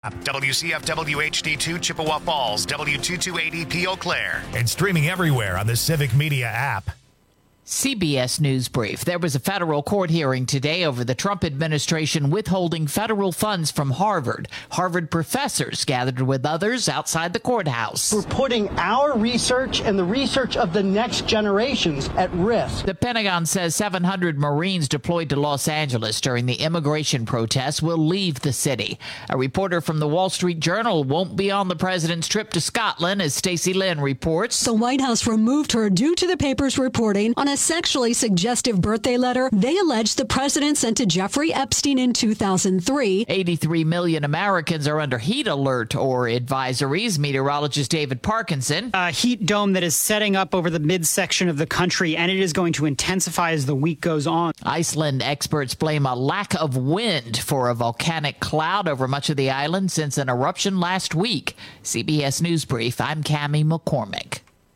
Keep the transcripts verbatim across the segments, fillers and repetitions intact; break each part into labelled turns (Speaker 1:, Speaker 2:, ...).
Speaker 1: W C F W H D two Chippewa Falls, W two two eight E P Eau Claire, and streaming everywhere on the Civic Media app.
Speaker 2: C B S News Brief. There was a federal court hearing today over the Trump administration withholding federal funds from Harvard. Harvard professors gathered with others outside the courthouse.
Speaker 3: We're putting our research and the research of the next generations at risk.
Speaker 2: The Pentagon says seven hundred Marines deployed to Los Angeles during the immigration protests will leave the city. A reporter from the Wall Street Journal won't be on the president's trip to Scotland, as Stacey Lynn reports.
Speaker 4: The White House removed her due to the paper's reporting on a sexually suggestive birthday letter they allege the president sent to Jeffrey Epstein in two thousand three.
Speaker 2: eighty-three million Americans are under heat alert or advisories. Meteorologist David Parkinson.
Speaker 5: A heat dome that is setting up over the midsection of the country, and it is going to intensify as the week goes on.
Speaker 2: Iceland experts blame a lack of wind for a volcanic cloud over much of the island since an eruption last week. C B S News Brief, I'm Cammie McCormick.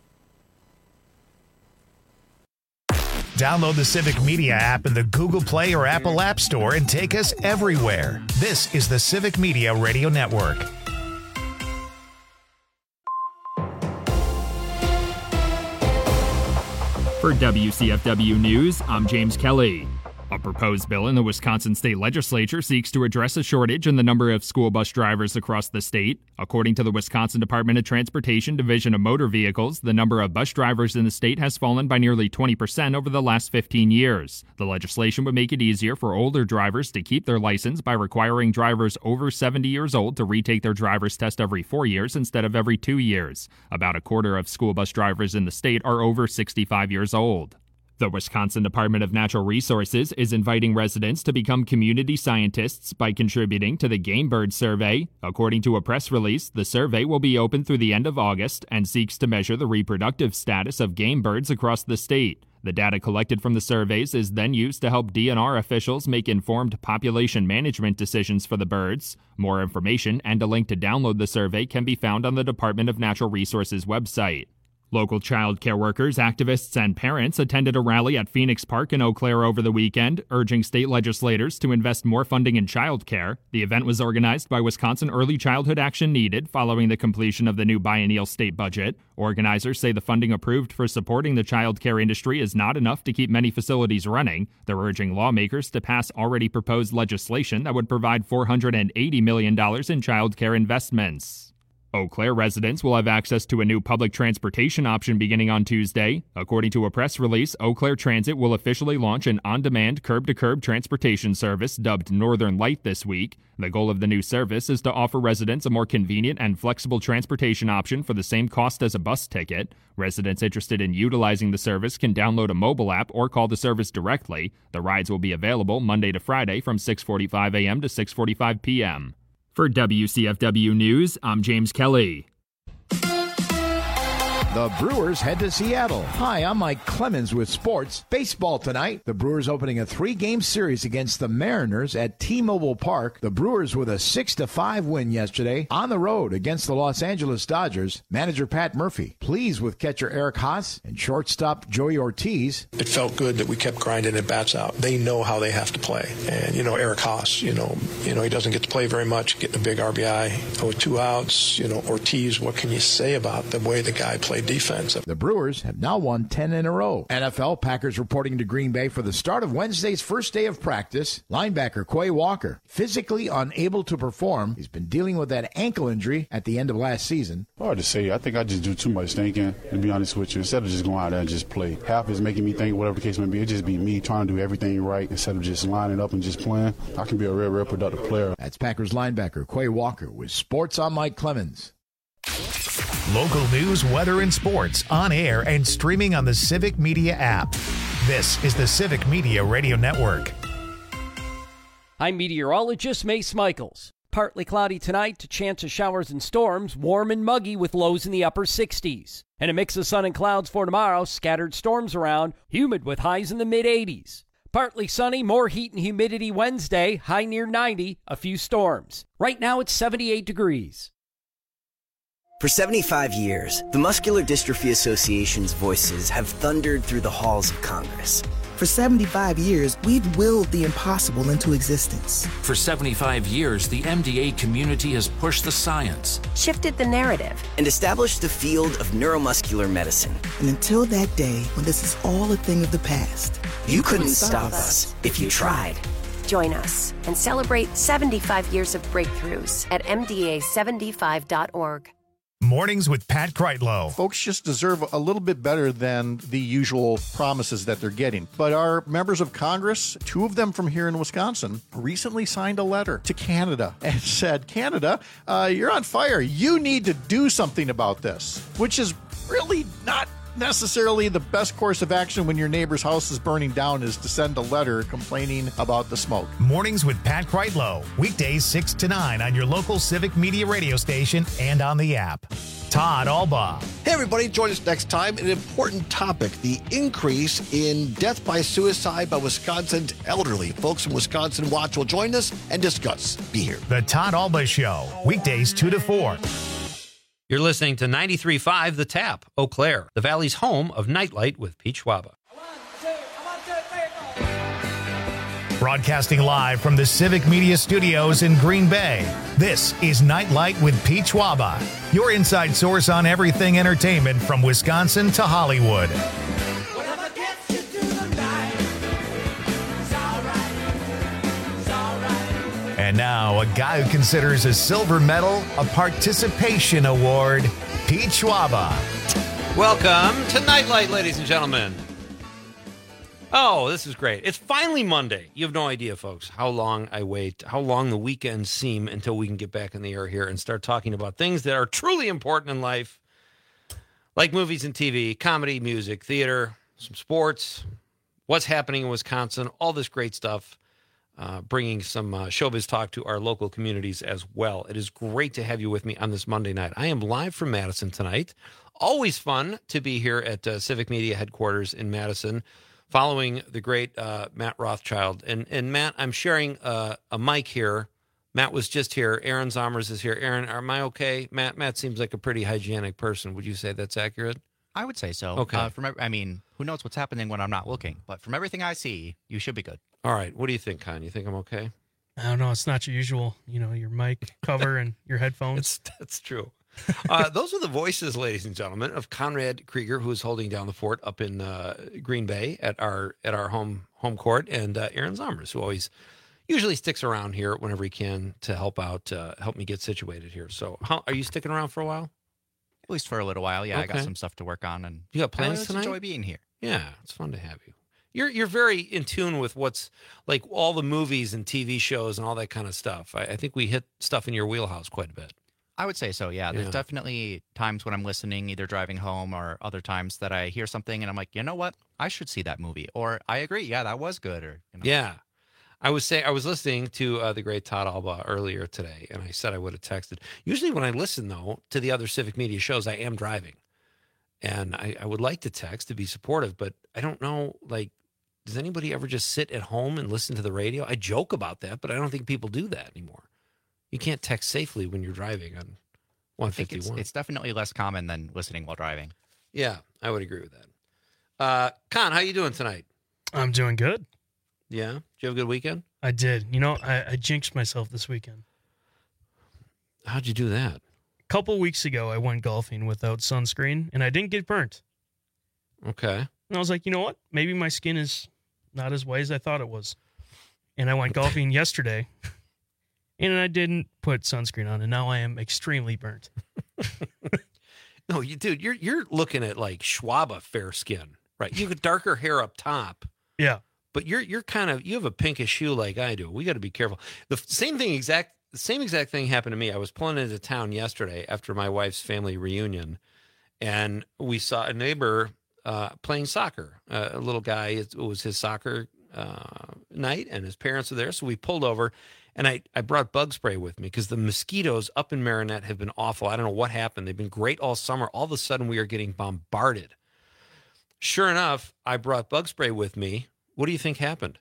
Speaker 1: Download the Civic Media app in the Google Play or Apple App Store and take us everywhere. This is the Civic Media Radio Network.
Speaker 6: For W C F W News, I'm James Kelly. A proposed bill in the Wisconsin State Legislature seeks to address a shortage in the number of school bus drivers across the state. According to the Wisconsin Department of Transportation Division of Motor Vehicles, the number of bus drivers in the state has fallen by nearly twenty percent over the last fifteen years. The legislation would make it easier for older drivers to keep their license by requiring drivers over seventy years old to retake their driver's test every four years instead of every two years. About a quarter of school bus drivers in the state are over sixty-five years old. The Wisconsin Department of Natural Resources is inviting residents to become community scientists by contributing to the Game Bird Survey. According to a press release, the survey will be open through the end of August and seeks to measure the reproductive status of game birds across the state. The data collected from the surveys is then used to help D N R officials make informed population management decisions for the birds. More information and a link to download the survey can be found on the Department of Natural Resources website. Local child care workers, activists, and parents attended a rally at Phoenix Park in Eau Claire over the weekend, urging state legislators to invest more funding in child care. The event was organized by Wisconsin Early Childhood Action Needed following the completion of the new biennial state budget. Organizers say the funding approved for supporting the child care industry is not enough to keep many facilities running. They're urging lawmakers to pass already proposed legislation that would provide four hundred eighty million dollars in child care investments. Eau Claire residents will have access to a new public transportation option beginning on Tuesday. According to a press release, Eau Claire Transit will officially launch an on-demand curb-to-curb transportation service dubbed Northern Light this week. The goal of the new service is to offer residents a more convenient and flexible transportation option for the same cost as a bus ticket. Residents interested in utilizing the service can download a mobile app or call the service directly. The rides will be available Monday to Friday from six forty-five a.m. to six forty-five p.m. For W C F W News, I'm James Kelly.
Speaker 7: The Brewers head to Seattle. Hi, I'm Mike Clemens with sports. Baseball tonight. The Brewers opening a three-game series against the Mariners at T-Mobile Park. The Brewers with a six to five win yesterday on the road against the Los Angeles Dodgers. Manager Pat Murphy pleased with catcher Eric Haas and shortstop Joey Ortiz.
Speaker 8: It felt good that we kept grinding at bats out. They know how they have to play. And, you know, Eric Haas, you know, you know, he doesn't get to play very much, getting a big R B I with two outs. You know, Ortiz, what can you say about the way the guy played defense?
Speaker 7: The Brewers have now won ten in a row. N F L Packers reporting to Green Bay for the start of Wednesday's first day of practice. Linebacker Quay Walker, physically unable to perform. He's been dealing with that ankle injury at the end of last season.
Speaker 9: Hard to say. I think I just do too much thinking, to be honest with you, instead of just going out there and just play. Half is making me think, whatever the case may be, it just be me trying to do everything right instead of just lining up and just playing. I can be a real, real productive player.
Speaker 7: That's Packers linebacker Quay Walker with Sports on Mike Clemens.
Speaker 1: Local news, weather, and sports on air and streaming on the Civic Media app. This is the Civic Media Radio Network.
Speaker 10: I'm meteorologist Mace Michaels. Partly cloudy tonight to chance of showers and storms, warm and muggy with lows in the upper sixties. And a mix of sun and clouds for tomorrow, scattered storms around, humid with highs in the mid-eighties. Partly sunny, more heat and humidity Wednesday, high near ninety, a few storms. Right now it's seventy-eight degrees.
Speaker 11: For seventy-five years, the Muscular Dystrophy Association's voices have thundered through the halls of Congress,
Speaker 12: For seventy-five years, we've willed the impossible into existence.
Speaker 13: For seventy-five years, the M D A community has pushed the science,
Speaker 11: shifted the narrative, and established the field of neuromuscular medicine.
Speaker 12: And until that day, when this is all a thing of the past,
Speaker 11: you, you couldn't stop us if you tried.
Speaker 14: Join us and celebrate seventy-five years of breakthroughs at M D A seventy-five dot org.
Speaker 1: Mornings with Pat Kreitlow.
Speaker 15: Folks just deserve a little bit better than the usual promises that they're getting. But our members of Congress, two of them from here in Wisconsin, recently signed a letter to Canada and said, Canada, uh, you're on fire. You need to do something about this, which is really not necessarily the best course of action when your neighbor's house is burning down, is to send a letter complaining about the smoke.
Speaker 1: Mornings with Pat Kreitlow. Weekdays six to nine on your local Civic Media radio station and on the app. Todd Albaugh.
Speaker 16: Hey, everybody. Join us next time. An important topic, the increase in death by suicide by Wisconsin's elderly. Folks from Wisconsin Watch will join us and discuss. Be here.
Speaker 1: The Todd Albaugh Show. Weekdays two to four.
Speaker 17: You're listening to ninety-three point five The Tap, Eau Claire, the Valley's home of Nightlight with Pete Schwaba.
Speaker 1: Broadcasting live from the Civic Media Studios in Green Bay, this is Nightlight with Pete Schwaba, your inside source on everything entertainment from Wisconsin to Hollywood. And now, a guy who considers a silver medal a participation award, Pete Schwaba.
Speaker 17: Welcome to Nightlight, ladies and gentlemen. Oh, this is great. It's finally Monday. You have no idea, folks, how long I wait, how long the weekends seem until we can get back in the air here and start talking about things that are truly important in life, like movies and T V, comedy, music, theater, some sports, what's happening in Wisconsin, all this great stuff. Uh, bringing some uh, showbiz talk to our local communities as well. It is great to have you with me on this Monday night. I am live from Madison tonight. Always fun to be here at uh, Civic Media headquarters in Madison, following the great uh, Matt Rothschild. And, and Matt, I'm sharing uh, a mic here. Matt was just here. Aaron Zomers is here. Aaron, am I okay? Matt, Matt seems like a pretty hygienic person. Would you say that's accurate?
Speaker 18: I would say so.
Speaker 17: Okay.
Speaker 18: Uh, from I mean, who knows what's happening when I'm not looking? But from everything I see, you should be good.
Speaker 17: All right. What do you think, Con? You think I'm okay?
Speaker 19: I don't know. It's not your usual, you know, your mic cover and your headphones.
Speaker 17: That's, that's true. uh, those are the voices, ladies and gentlemen, of Conrad Krieger, who is holding down the fort up in uh, Green Bay at our at our home home court, and uh, Aaron Zomers, who always usually sticks around here whenever he can to help out, uh, help me get situated here. So, how, are you sticking around for a while?
Speaker 18: At least for a little while, yeah.
Speaker 17: Okay.
Speaker 18: I got some stuff to work on, and
Speaker 17: you got plans
Speaker 18: I just
Speaker 17: tonight?
Speaker 18: Enjoy being here.
Speaker 17: Yeah, it's fun to have you. You're you're very in tune with what's like all the movies and T V shows and all that kind of stuff. I, I think we hit stuff in your wheelhouse quite a bit.
Speaker 18: I would say so, yeah. There's
Speaker 17: Yeah.
Speaker 18: definitely times when I'm listening, either driving home or other times that I hear something and I'm like, you know what? I should see that movie. Or I agree, yeah, that was good. Or you know.
Speaker 17: Yeah. I was saying I was listening to uh, the great Todd Albaugh earlier today, and I said I would have texted. Usually when I listen, though, to the other Civic Media shows, I am driving. And I, I would like to text to be supportive, but I don't know, like, does anybody ever just sit at home and listen to the radio? I joke about that, but I don't think people do that anymore. You can't text safely when you're driving on one fifty-one.
Speaker 18: It's, it's definitely less common than listening while driving.
Speaker 17: Yeah, I would agree with that. Uh, Con, how you doing tonight?
Speaker 19: I'm doing good.
Speaker 17: Yeah? Did you have a good weekend?
Speaker 19: I did. You know, I, I jinxed myself this weekend.
Speaker 17: How'd you do that?
Speaker 19: A couple weeks ago, I went golfing without sunscreen, and I didn't get burnt.
Speaker 17: Okay.
Speaker 19: And I was like, you know what? Maybe my skin is not as white as I thought it was. And I went golfing yesterday, and I didn't put sunscreen on, and now I am extremely burnt.
Speaker 17: No, you dude, you're you're looking at like Schwaba fair skin, right? You have darker hair up top.
Speaker 19: Yeah.
Speaker 17: But you're you're kind of you have a pinkish hue like I do. We got to be careful. The same thing exact the same exact thing happened to me. I was pulling into town yesterday after my wife's family reunion, and we saw a neighbor uh, playing soccer. Uh, a little guy. It was his soccer uh, night, and his parents were there. So we pulled over, and I I brought bug spray with me because the mosquitoes up in Marinette have been awful. I don't know what happened. They've been great all summer. All of a sudden, we are getting bombarded. Sure enough, I brought bug spray with me. What do you think happened?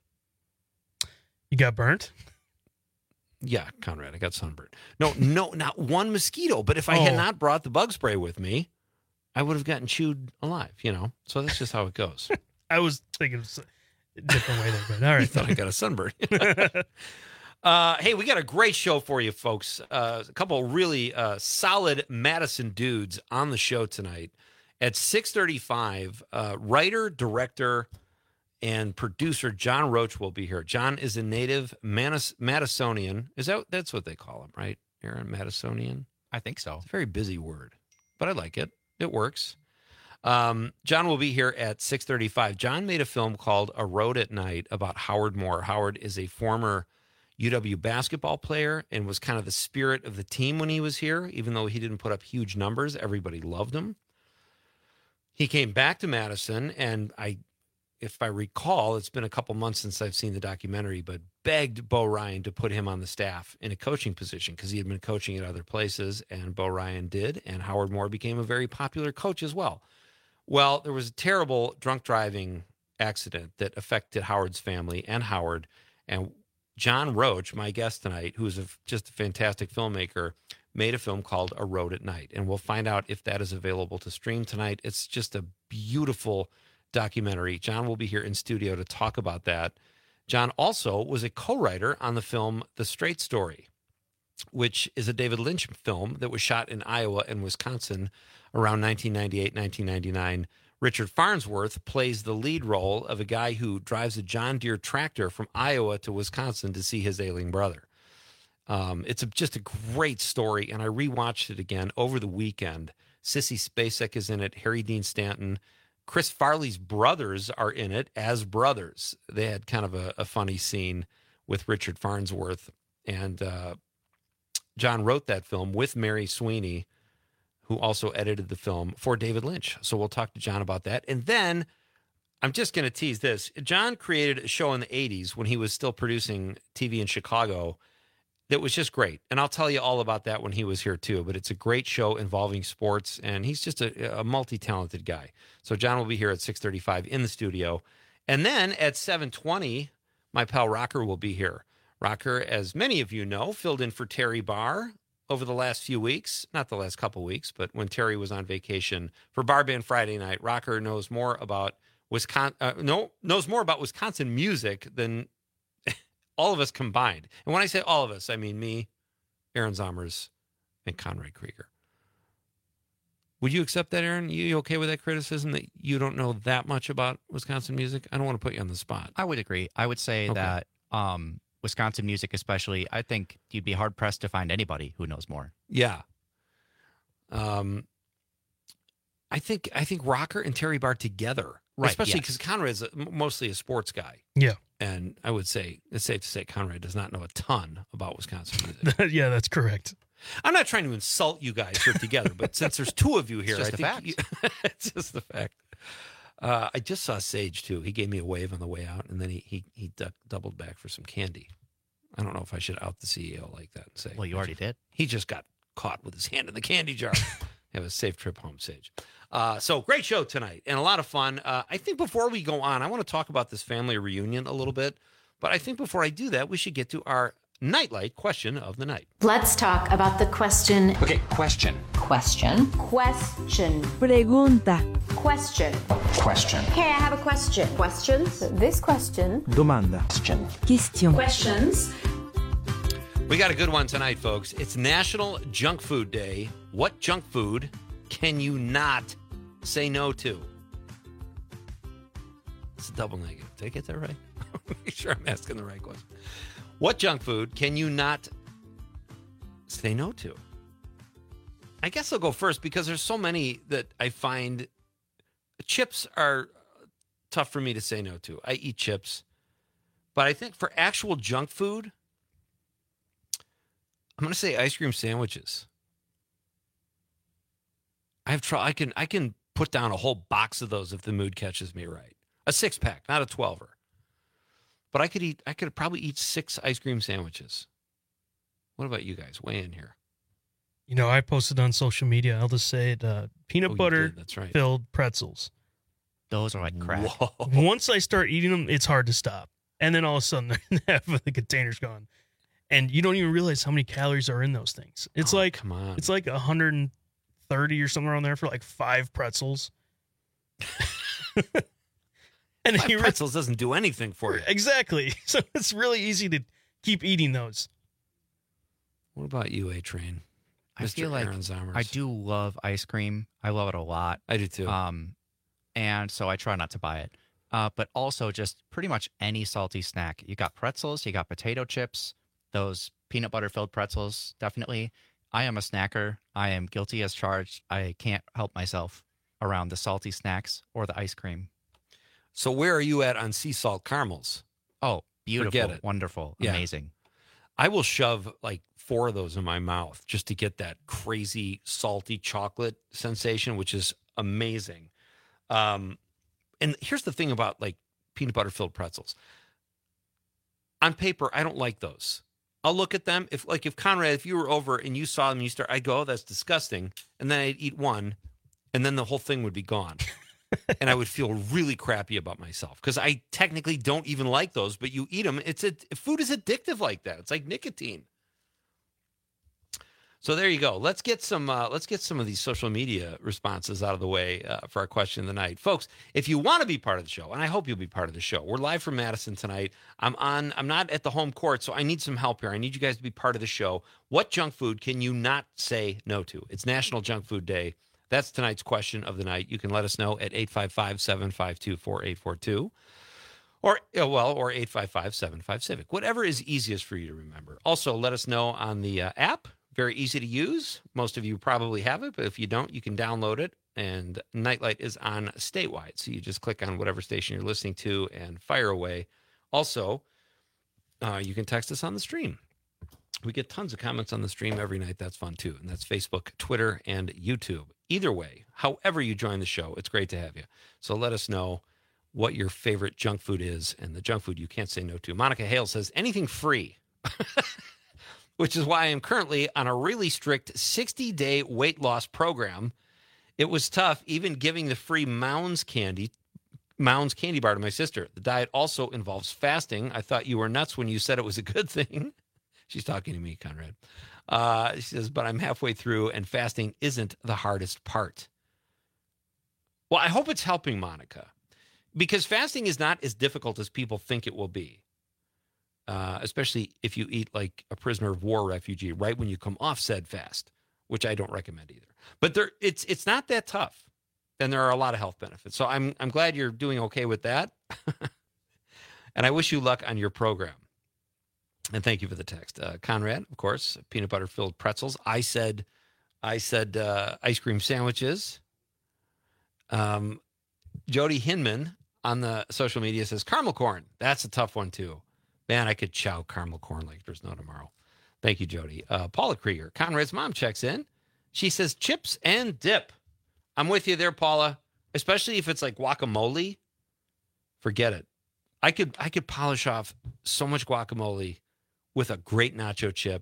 Speaker 19: You got burnt?
Speaker 17: Yeah, Conrad, I got sunburned. No, no, not one mosquito. But if I
Speaker 19: Oh.
Speaker 17: had not brought the bug spray with me, I would have gotten chewed alive, you know? So that's just how it goes.
Speaker 19: I was thinking, of, different way there, but all right.
Speaker 17: You thought I got a sunburn. uh, hey, we got a great show for you, folks. Uh, a couple of really uh, solid Madison dudes on the show tonight. At six thirty-five, uh, writer, director, and producer John Roach will be here. John is a native Manis- Madisonian. Is that that's what they call him, right, Aaron? Madisonian?
Speaker 18: I think so.
Speaker 17: It's a very busy word, but I like it. It works. Um, John will be here at six thirty-five. John made a film called A Road at Night about Howard Moore. Howard is a former U W basketball player and was kind of the spirit of the team when he was here. Even though he didn't put up huge numbers, everybody loved him. He came back to Madison, and I, if I recall, it's been a couple months since I've seen the documentary, but begged Bo Ryan to put him on the staff in a coaching position because he had been coaching at other places, and Bo Ryan did, and Howard Moore became a very popular coach as well. Well, there was a terrible drunk driving accident that affected Howard's family and Howard, and John Roach, my guest tonight, who is a, just a fantastic filmmaker, made a film called A Road at Night, and we'll find out if that is available to stream tonight. It's just a beautiful documentary. John will be here in studio to talk about that. John also was a co-writer on the film The Straight Story, which is a David Lynch film that was shot in Iowa and Wisconsin around nineteen ninety-eight, nineteen ninety-nine. Richard Farnsworth plays the lead role of a guy who drives a John Deere tractor from Iowa to Wisconsin to see his ailing brother. Um, it's a, just a great story, and I rewatched it again over the weekend. Sissy Spacek is in it, Harry Dean Stanton. Chris Farley's brothers are in it as brothers. They had kind of a, a funny scene with Richard Farnsworth, and uh, John wrote that film with Mary Sweeney, who also edited the film for David Lynch. So we'll talk to John about that. And then I'm just going to tease this. John created a show in the eighties when he was still producing T V in Chicago that was just great. And I'll tell you all about that when he was here too. But it's a great show involving sports, and he's just a, a multi-talented guy. So John will be here at six thirty-five in the studio. And then at seven twenty, my pal Rocker will be here. Rocker, as many of you know, filled in for Terry Barr over the last few weeks. Not the last couple weeks, but when Terry was on vacation for Bar Band Friday night. Rocker knows more about Wisconsin, uh, no, knows more about Wisconsin music than all of us combined. And when I say all of us, I mean me, Aaron Zommers, and Conrad Krieger. Would you accept that, Aaron? You, you okay with that criticism that you don't know that much about Wisconsin music? I don't want to put you on the spot.
Speaker 18: I would agree. I would say okay. that um, Wisconsin music especially, I think you'd be hard-pressed to find anybody who knows more.
Speaker 17: Yeah. Um, I think I think Rocker and Terry Barr together, right, especially because yes. Conrad is mostly a sports guy.
Speaker 19: Yeah.
Speaker 17: And I would say it's safe to say Conrad does not know a ton about Wisconsin music.
Speaker 19: Yeah, that's correct.
Speaker 17: I'm not trying to insult you guys here together, but since there's two of you here,
Speaker 18: it's just
Speaker 17: I
Speaker 18: the
Speaker 17: think
Speaker 18: fact.
Speaker 17: You, it's just the fact. Uh, I just saw Sage too. He gave me a wave on the way out, and then he he he duck, doubled back for some candy. I don't know if I should out the C E O like that and say,
Speaker 18: well, you already did.
Speaker 17: He just got caught with his hand in the candy jar. Have a safe trip home, Sage. Uh, so great show tonight and a lot of fun. Uh, I think before we go on, I want to talk about this family reunion a little bit. But I think before I do that, we should get to our Nightlight question of the night.
Speaker 20: Let's talk about the question.
Speaker 13: Okay, question.
Speaker 20: Question. Question.
Speaker 21: Pregunta.
Speaker 20: Question.
Speaker 13: Question.
Speaker 20: Hey, I have a question. Questions? This question.
Speaker 21: Domanda.
Speaker 13: Question.
Speaker 21: Question.
Speaker 20: Questions.
Speaker 17: We got a good one tonight, folks. It's National Junk Food Day. What junk food can you not say no to? It's a double negative. Did I get that right? Make sure I'm asking the right question. What junk food can you not say no to? I guess I'll go first because there's so many that I find chips are tough for me to say no to. I eat chips. But I think for actual junk food, I'm going to say ice cream sandwiches. I have tr- I can I can put down a whole box of those if the mood catches me right. A six pack, not a twelver. But I could eat. I could probably eat six ice cream sandwiches. What about you guys? Weigh in here.
Speaker 19: You know, I posted on social media. I'll just say it: uh, peanut
Speaker 17: oh,
Speaker 19: butter
Speaker 17: That's right.
Speaker 19: filled pretzels.
Speaker 18: Those are like crack.
Speaker 17: Whoa.
Speaker 19: Once I start eating them, it's hard to stop. And then all of a sudden, half of the container's gone, and you don't even realize how many calories are in those things. It's
Speaker 17: oh,
Speaker 19: like
Speaker 17: come on.
Speaker 19: It's like one hundred thirty or somewhere on there for like five pretzels. And
Speaker 17: Five
Speaker 19: he
Speaker 17: pretzels doesn't do anything for you.
Speaker 19: Exactly. So it's really easy to keep eating those.
Speaker 17: What about you, A-Train?
Speaker 18: I
Speaker 17: Mister
Speaker 18: feel like
Speaker 17: Aaron Zomers.
Speaker 18: I do love ice cream. I love it a lot.
Speaker 17: I do too.
Speaker 18: Um, and so I try not to buy it. Uh, but also just pretty much any salty snack. You got pretzels, you got potato chips, those peanut butter filled pretzels, definitely. I am a snacker. I am guilty as charged. I can't help myself around the salty snacks or the ice cream.
Speaker 17: So where are you at on sea salt caramels?
Speaker 18: Oh, beautiful,
Speaker 17: Forget it.
Speaker 18: wonderful,
Speaker 17: Yeah.
Speaker 18: amazing.
Speaker 17: I will shove like four of those in my mouth just to get that crazy salty chocolate sensation, which is amazing. Um, and here's the thing about like peanut butter filled pretzels. On paper, I don't like those. I'll look at them. If like if Conrad, if you were over and you saw them, you start, I'd go, oh, that's disgusting. And then I'd eat one and then the whole thing would be gone. And I would feel really crappy about myself because I technically don't even like those, but you eat them. It's a food is addictive like that. It's like nicotine. So there you go. Let's get some. Uh, let's get some of these social media responses out of the way uh, for our question of the night, folks. If you want to be part of the show, and I hope you'll be part of the show, we're live from Madison tonight. I'm on. I'm not at the home court, so I need some help here. I need you guys to be part of the show. What junk food can you not say no to? It's National Junk Food Day. That's tonight's question of the night. You can let us know at eight five five, seven five two, four eight four two or, well, or eight five five, seven five, Civic. Whatever is easiest for you to remember. Also, let us know on the uh, app. Very easy to use. Most of you probably have it, but if you don't, you can download it. And Nightlight is on statewide. So you just click on whatever station you're listening to and fire away. Also, uh, you can text us on the stream. We get tons of comments on the stream every night. That's fun, too. And that's Facebook, Twitter, and YouTube. Either way, however you join the show, it's great to have you. So let us know what your favorite junk food is and the junk food you can't say no to. Monica Hale says, anything free, which is why I am currently on a really strict sixty-day weight loss program. It was tough even giving the free Mounds candy, Mounds candy bar to my sister. The diet also involves fasting. I thought you were nuts when you said it was a good thing. She's talking to me, Conrad. Uh, she says, but I'm halfway through and fasting isn't the hardest part. Well, I hope it's helping, Monica, because fasting is not as difficult as people think it will be, uh, especially if you eat like a prisoner of war refugee right when you come off said fast, which I don't recommend either. But there, it's it's not that tough, and there are a lot of health benefits. So I'm I'm glad you're doing okay with that, and I wish you luck on your program. And thank you for the text. Uh, Conrad, of course, peanut butter filled pretzels. I said, I said uh, ice cream sandwiches. Um, Jody Hinman on the social media says caramel corn. That's a tough one too. Man, I could chow caramel corn like there's no tomorrow. Thank you, Jody. Uh, Paula Krieger, Conrad's mom, checks in. She says chips and dip. I'm with you there, Paula. Especially if it's like guacamole. Forget it. I could I could polish off so much guacamole with a great nacho chip.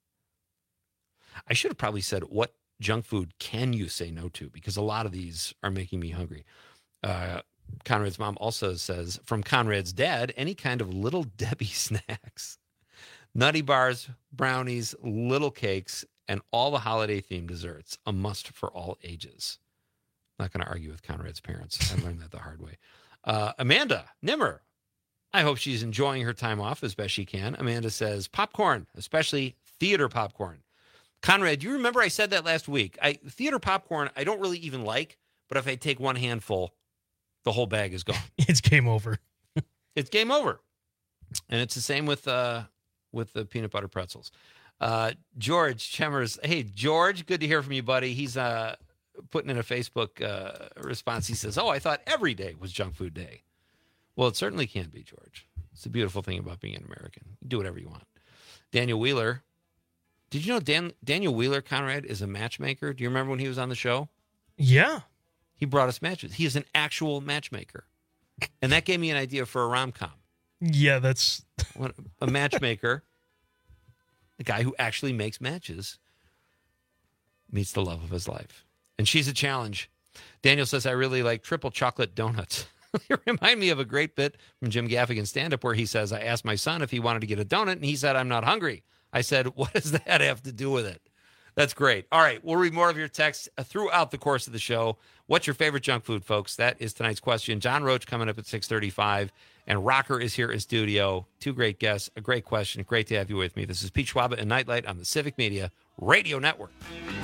Speaker 17: I should have probably said, what junk food can you say no to? Because a lot of these are making me hungry. Uh, Conrad's mom also says, from Conrad's dad, any kind of Little Debbie snacks, nutty bars, brownies, little cakes, and all the holiday-themed desserts, a must for all ages. Not going to argue with Conrad's parents. I learned that the hard way. Uh, Amanda Nimmer, I hope she's enjoying her time off as best she can. Amanda says, popcorn, especially theater popcorn. Conrad, do you remember I said that last week? I theater popcorn, I don't really even like, but if I take one handful, the whole bag is gone.
Speaker 19: It's game over.
Speaker 17: It's game over. And it's the same with uh, with the peanut butter pretzels. Uh, George Chemers. Hey, George, good to hear from you, buddy. He's uh, putting in a Facebook uh, response. He says, oh, I thought every day was junk food day. Well, it certainly can be, George. It's the beautiful thing about being an American. You do whatever you want. Daniel Wheeler. Did you know Dan, Daniel Wheeler, Conrad, is a matchmaker? Do you remember when he was on the show?
Speaker 19: Yeah.
Speaker 17: He brought us matches. He is an actual matchmaker. And that gave me an idea for a rom-com.
Speaker 19: Yeah, that's...
Speaker 17: What, a matchmaker, a guy who actually makes matches, meets the love of his life. And she's a challenge. Daniel says, I really like triple chocolate donuts. You remind me of a great bit from Jim Gaffigan's stand-up where he says, I asked my son if he wanted to get a donut, and he said, I'm not hungry. I said, what does that have to do with it? That's great. All right, we'll read more of your texts throughout the course of the show. What's your favorite junk food, folks? That is tonight's question. John Roach coming up at six thirty-five, and Rocker is here in studio. Two great guests, a great question. Great to have you with me. This is Pete Schwaba and Nightlight on the Civic Media Radio Network.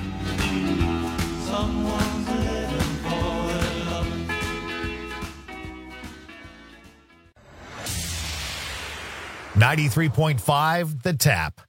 Speaker 1: ninety-three point five The Tap.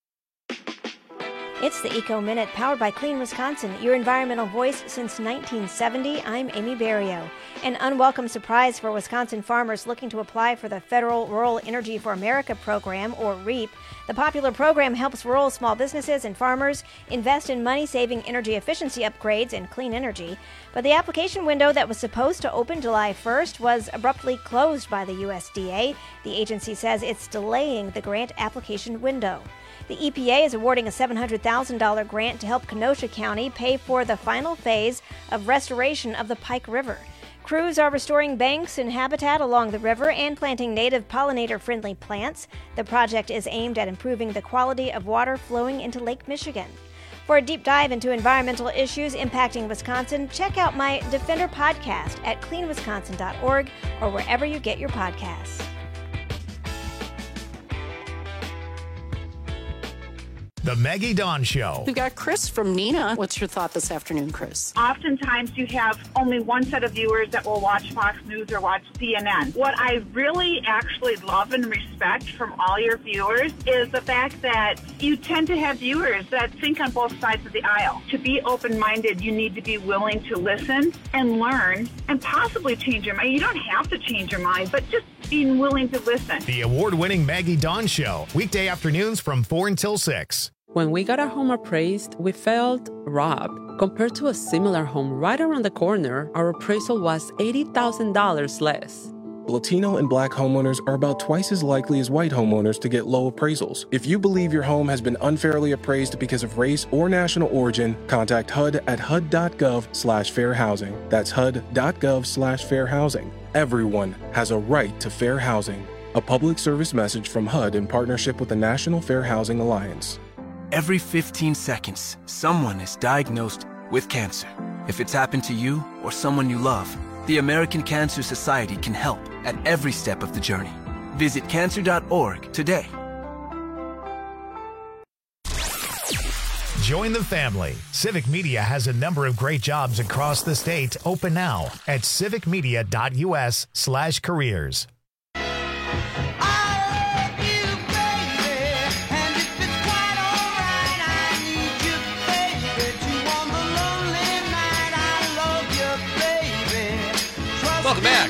Speaker 21: It's the Eco Minute, powered by Clean Wisconsin, your environmental voice since nineteen seventy. I'm Amy Barrio. An unwelcome surprise for Wisconsin farmers looking to apply for the Federal Rural Energy for America program, or REAP. The popular program helps rural small businesses and farmers invest in money-saving energy efficiency upgrades and clean energy. But the application window that was supposed to open July first was abruptly closed by the U S D A. The agency says it's delaying the grant application window. The E P A is awarding a seven hundred thousand dollars grant to help Kenosha County pay for the final phase of restoration of the Pike River. Crews are restoring banks and habitat along the river and planting native pollinator-friendly plants. The project is aimed at improving the quality of water flowing into Lake Michigan. For a deep dive into environmental issues impacting Wisconsin, check out my Defender podcast at clean wisconsin dot org or wherever you get your podcasts.
Speaker 1: The Maggie Dawn Show.
Speaker 22: We've got Chris from Neenah. What's your thought this afternoon, Chris?
Speaker 23: Oftentimes you have only one set of viewers that will watch Fox News or watch C N N. What I really actually love and respect from all your viewers is the fact that you tend to have viewers that think on both sides of the aisle. To be open-minded, you need to be willing to listen and learn and possibly change your mind. You don't have to change your mind, but just being willing to listen.
Speaker 1: The award-winning Maggie Dawn Show, weekday afternoons from four until six.
Speaker 24: When we got our home appraised, we felt robbed. Compared to a similar home right around the corner, our appraisal was eighty thousand dollars less.
Speaker 25: Latino and Black homeowners are about twice as likely as white homeowners to get low appraisals. If you believe your home has been unfairly appraised because of race or national origin, contact H U D at H U D dot gov slash fair housing. That's H U D dot gov slash fair housing. Everyone has a right to fair housing. A public service message from H U D in partnership with the National Fair Housing Alliance.
Speaker 26: Every fifteen seconds, someone is diagnosed with cancer. If it's happened to you or someone you love, the American Cancer Society can help at every step of the journey. Visit cancer dot org today.
Speaker 1: Join the family. Civic Media has a number of great jobs across the state open now at civic media dot U S slash careers.
Speaker 17: Welcome back.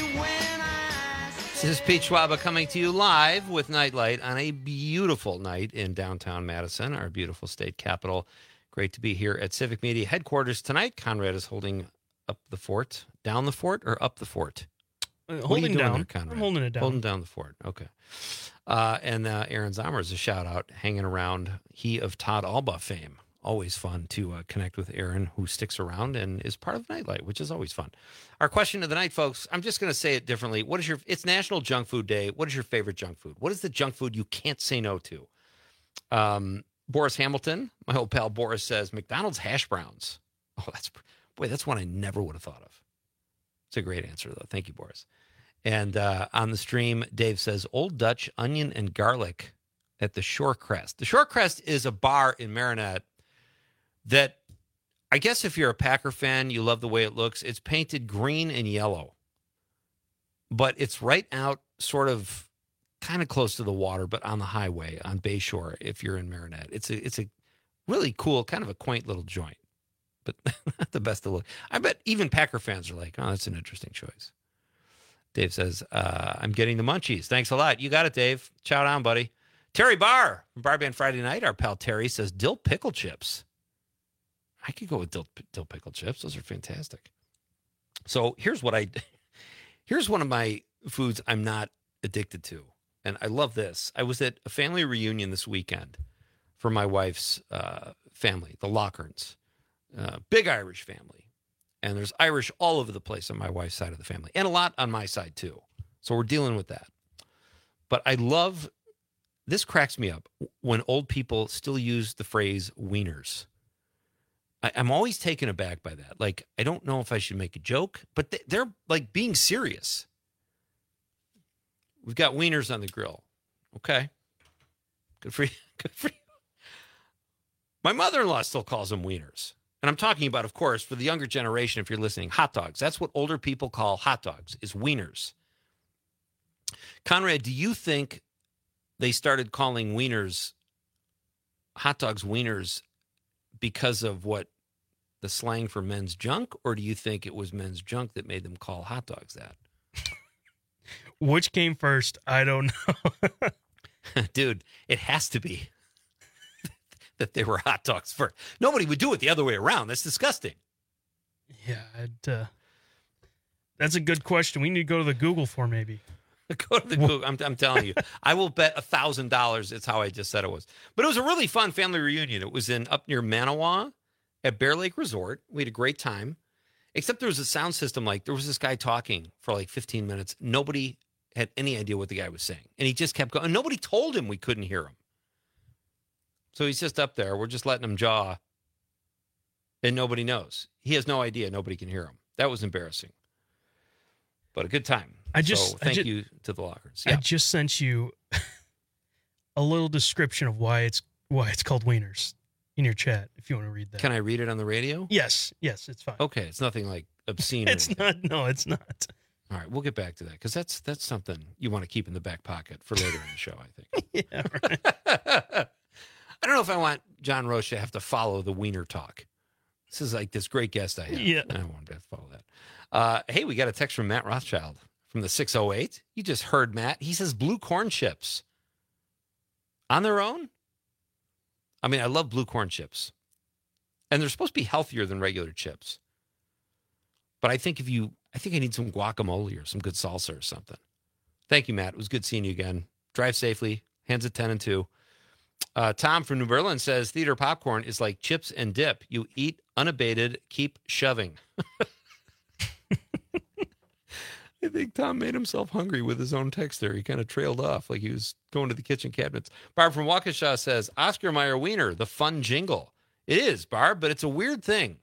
Speaker 17: This is Pete Schwaba coming to you live with Nightlight on a beautiful night in downtown Madison, our beautiful state capital. Great to be here at Civic Media headquarters tonight. Conrad is holding up the fort, down the fort, or up the fort?
Speaker 19: Uh, holding down. There,
Speaker 17: Conrad?
Speaker 19: I'm holding it down.
Speaker 17: Holding down the fort. Okay. Uh, and uh, Aaron Zomer is a shout out, hanging around. He of Todd Alba fame. Always fun to uh, connect with Aaron, who sticks around and is part of Nightlight, which is always fun. Our question of the night, folks, I'm just going to say it differently. What is your, it's National Junk Food Day. What is your favorite junk food? What is the junk food you can't say no to? Um, Boris Hamilton, my old pal Boris, says McDonald's hash browns. Oh, that's, boy, that's one I never would have thought of. It's a great answer, though. Thank you, Boris. And uh, on the stream, Dave says Old Dutch onion and garlic at the Shorecrest. The Shorecrest is a bar in Marinette that, I guess if you're a Packer fan, you love the way it looks. It's painted green and yellow, but it's right out sort of kind of close to the water, but on the highway on Bayshore if you're in Marinette. It's a, it's a really cool, kind of a quaint little joint, but not the best to look. I bet even Packer fans are like, oh, that's an interesting choice. Dave says, uh, I'm getting the munchies. Thanks a lot. You got it, Dave. Chow down, buddy. Terry Barr from Bar Band Friday Night, our pal Terry, says dill pickle chips. I could go with dill, dill pickle chips. Those are fantastic. So here's what I, here's one of my foods I'm not addicted to. And I love this. I was at a family reunion this weekend for my wife's uh, family, the Lockerns, uh, big Irish family. And there's Irish all over the place on my wife's side of the family and a lot on my side too. So we're dealing with that. But I love this cracks me up when old people still use the phrase wieners. I, I'm always taken aback by that. Like, I don't know if I should make a joke, but they, they're like being serious. We've got wieners on the grill. Okay. Good for you. Good for you. My mother-in-law still calls them wieners. And I'm talking about, of course, for the younger generation, if you're listening, hot dogs. That's what older people call hot dogs, is wieners. Conrad, do you think they started calling wieners, hot dogs wieners, because of what the slang for men's junk, or do you think it was men's junk that made them call hot dogs that?
Speaker 19: Which came first? I don't know.
Speaker 17: Dude, it has to be that they were hot dogs first. Nobody would do it the other way around. That's disgusting.
Speaker 19: Yeah, I'd, uh, that's a good question. We need to go to the Google for maybe.
Speaker 17: Go to the Google. I'm, I'm telling you, I will bet a thousand dollars it's how I just said it was. But it was a really fun family reunion. It was in up near Manawa at Bear Lake Resort. We had a great time, except there was a sound system. Like, there was this guy talking for like fifteen minutes. Nobody had any idea what the guy was saying, and he just kept going. And nobody told him we couldn't hear him. So he's just up there. We're just letting him jaw, and nobody knows. He has no idea. Nobody can hear him. That was embarrassing, but a good time.
Speaker 19: I just
Speaker 17: so thank
Speaker 19: I just,
Speaker 17: you to the Lockers.
Speaker 19: I
Speaker 17: Yeah.
Speaker 19: just sent you a little description of why it's why it's called wieners in your chat. If you want to read that,
Speaker 17: Can I read it on the radio?
Speaker 19: Yes, yes, it's fine.
Speaker 17: Okay, it's nothing like obscene. or
Speaker 19: It's
Speaker 17: anything.
Speaker 19: not. No, it's not.
Speaker 17: All right, we'll get back to that because that's that's something you want to keep in the back pocket for later in the show, I think.
Speaker 19: Yeah, right.
Speaker 17: I don't know if I want John Roche to have to follow the wiener talk. This is like this great guest I have.
Speaker 19: Yeah.
Speaker 17: I don't want to have to follow that. Uh, hey, we got a text from Matt Rothschild from the six oh eight. You just heard Matt. He says blue corn chips on their own. I mean, I love blue corn chips. And they're supposed to be healthier than regular chips. But I think if you, I think I need some guacamole or some good salsa or something. Thank you, Matt. It was good seeing you again. Drive safely. Hands at ten and two. Uh, Tom from New Berlin says theater popcorn is like chips and dip. You eat unabated, keep shoving. I think Tom made himself hungry with his own text there. He kind of trailed off like he was going to the kitchen cabinets. Barb from Waukesha says, Oscar Mayer Wiener, the fun jingle. It is, Barb, but it's a weird thing.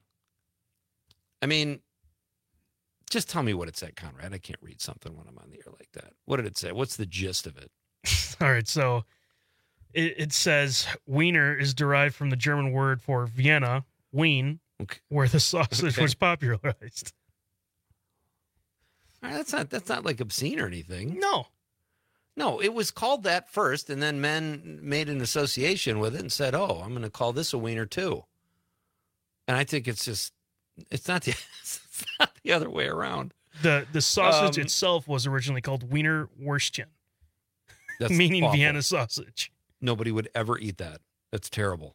Speaker 17: I mean, just tell me what it said, Conrad. I can't read something when I'm on the air like that. What did it say? What's the gist of it?
Speaker 19: All right, so it, it says Wiener is derived from the German word for Vienna, Wien,
Speaker 17: okay.
Speaker 19: where the sausage
Speaker 17: Okay.
Speaker 19: was popularized.
Speaker 17: All right, that's not that's not like obscene or anything.
Speaker 19: No.
Speaker 17: No, it was called that first, and then men made an association with it and said, oh, I'm going to call this a wiener too. And I think it's just, it's not the, it's not the other way around.
Speaker 19: The the sausage
Speaker 17: Um,
Speaker 19: itself was originally called Wiener Würstchen,
Speaker 17: That's
Speaker 19: meaning
Speaker 17: awful.
Speaker 19: Vienna sausage.
Speaker 17: Nobody would ever eat that. That's terrible.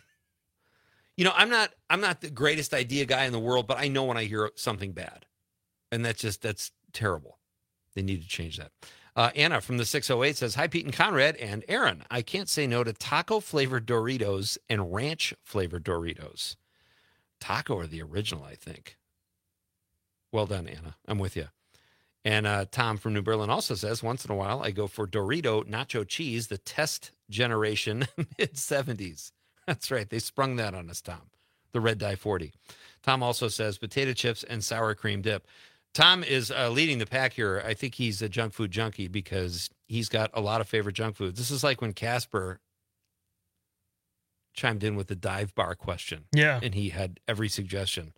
Speaker 17: You know, I'm not I'm not the greatest idea guy in the world, but I know when I hear something bad. And that's just, that's terrible. They need to change that. Uh, Anna from the six oh eight says, hi, Pete and Conrad and Aaron. I can't say no to taco-flavored Doritos and ranch-flavored Doritos. Taco are the original, I think. Well done, Anna. I'm with you. And uh, Tom from New Berlin also says, once in a while, I go for Dorito nacho cheese, the test generation mid-seventies. That's right. They sprung that on us, Tom. The Red Dye forty. Tom also says potato chips and sour cream dip. Tom is uh, leading the pack here. I think he's a junk food junkie because he's got a lot of favorite junk foods. This is like when Casper chimed in with the dive bar question.
Speaker 19: Yeah.
Speaker 17: And he had every suggestion.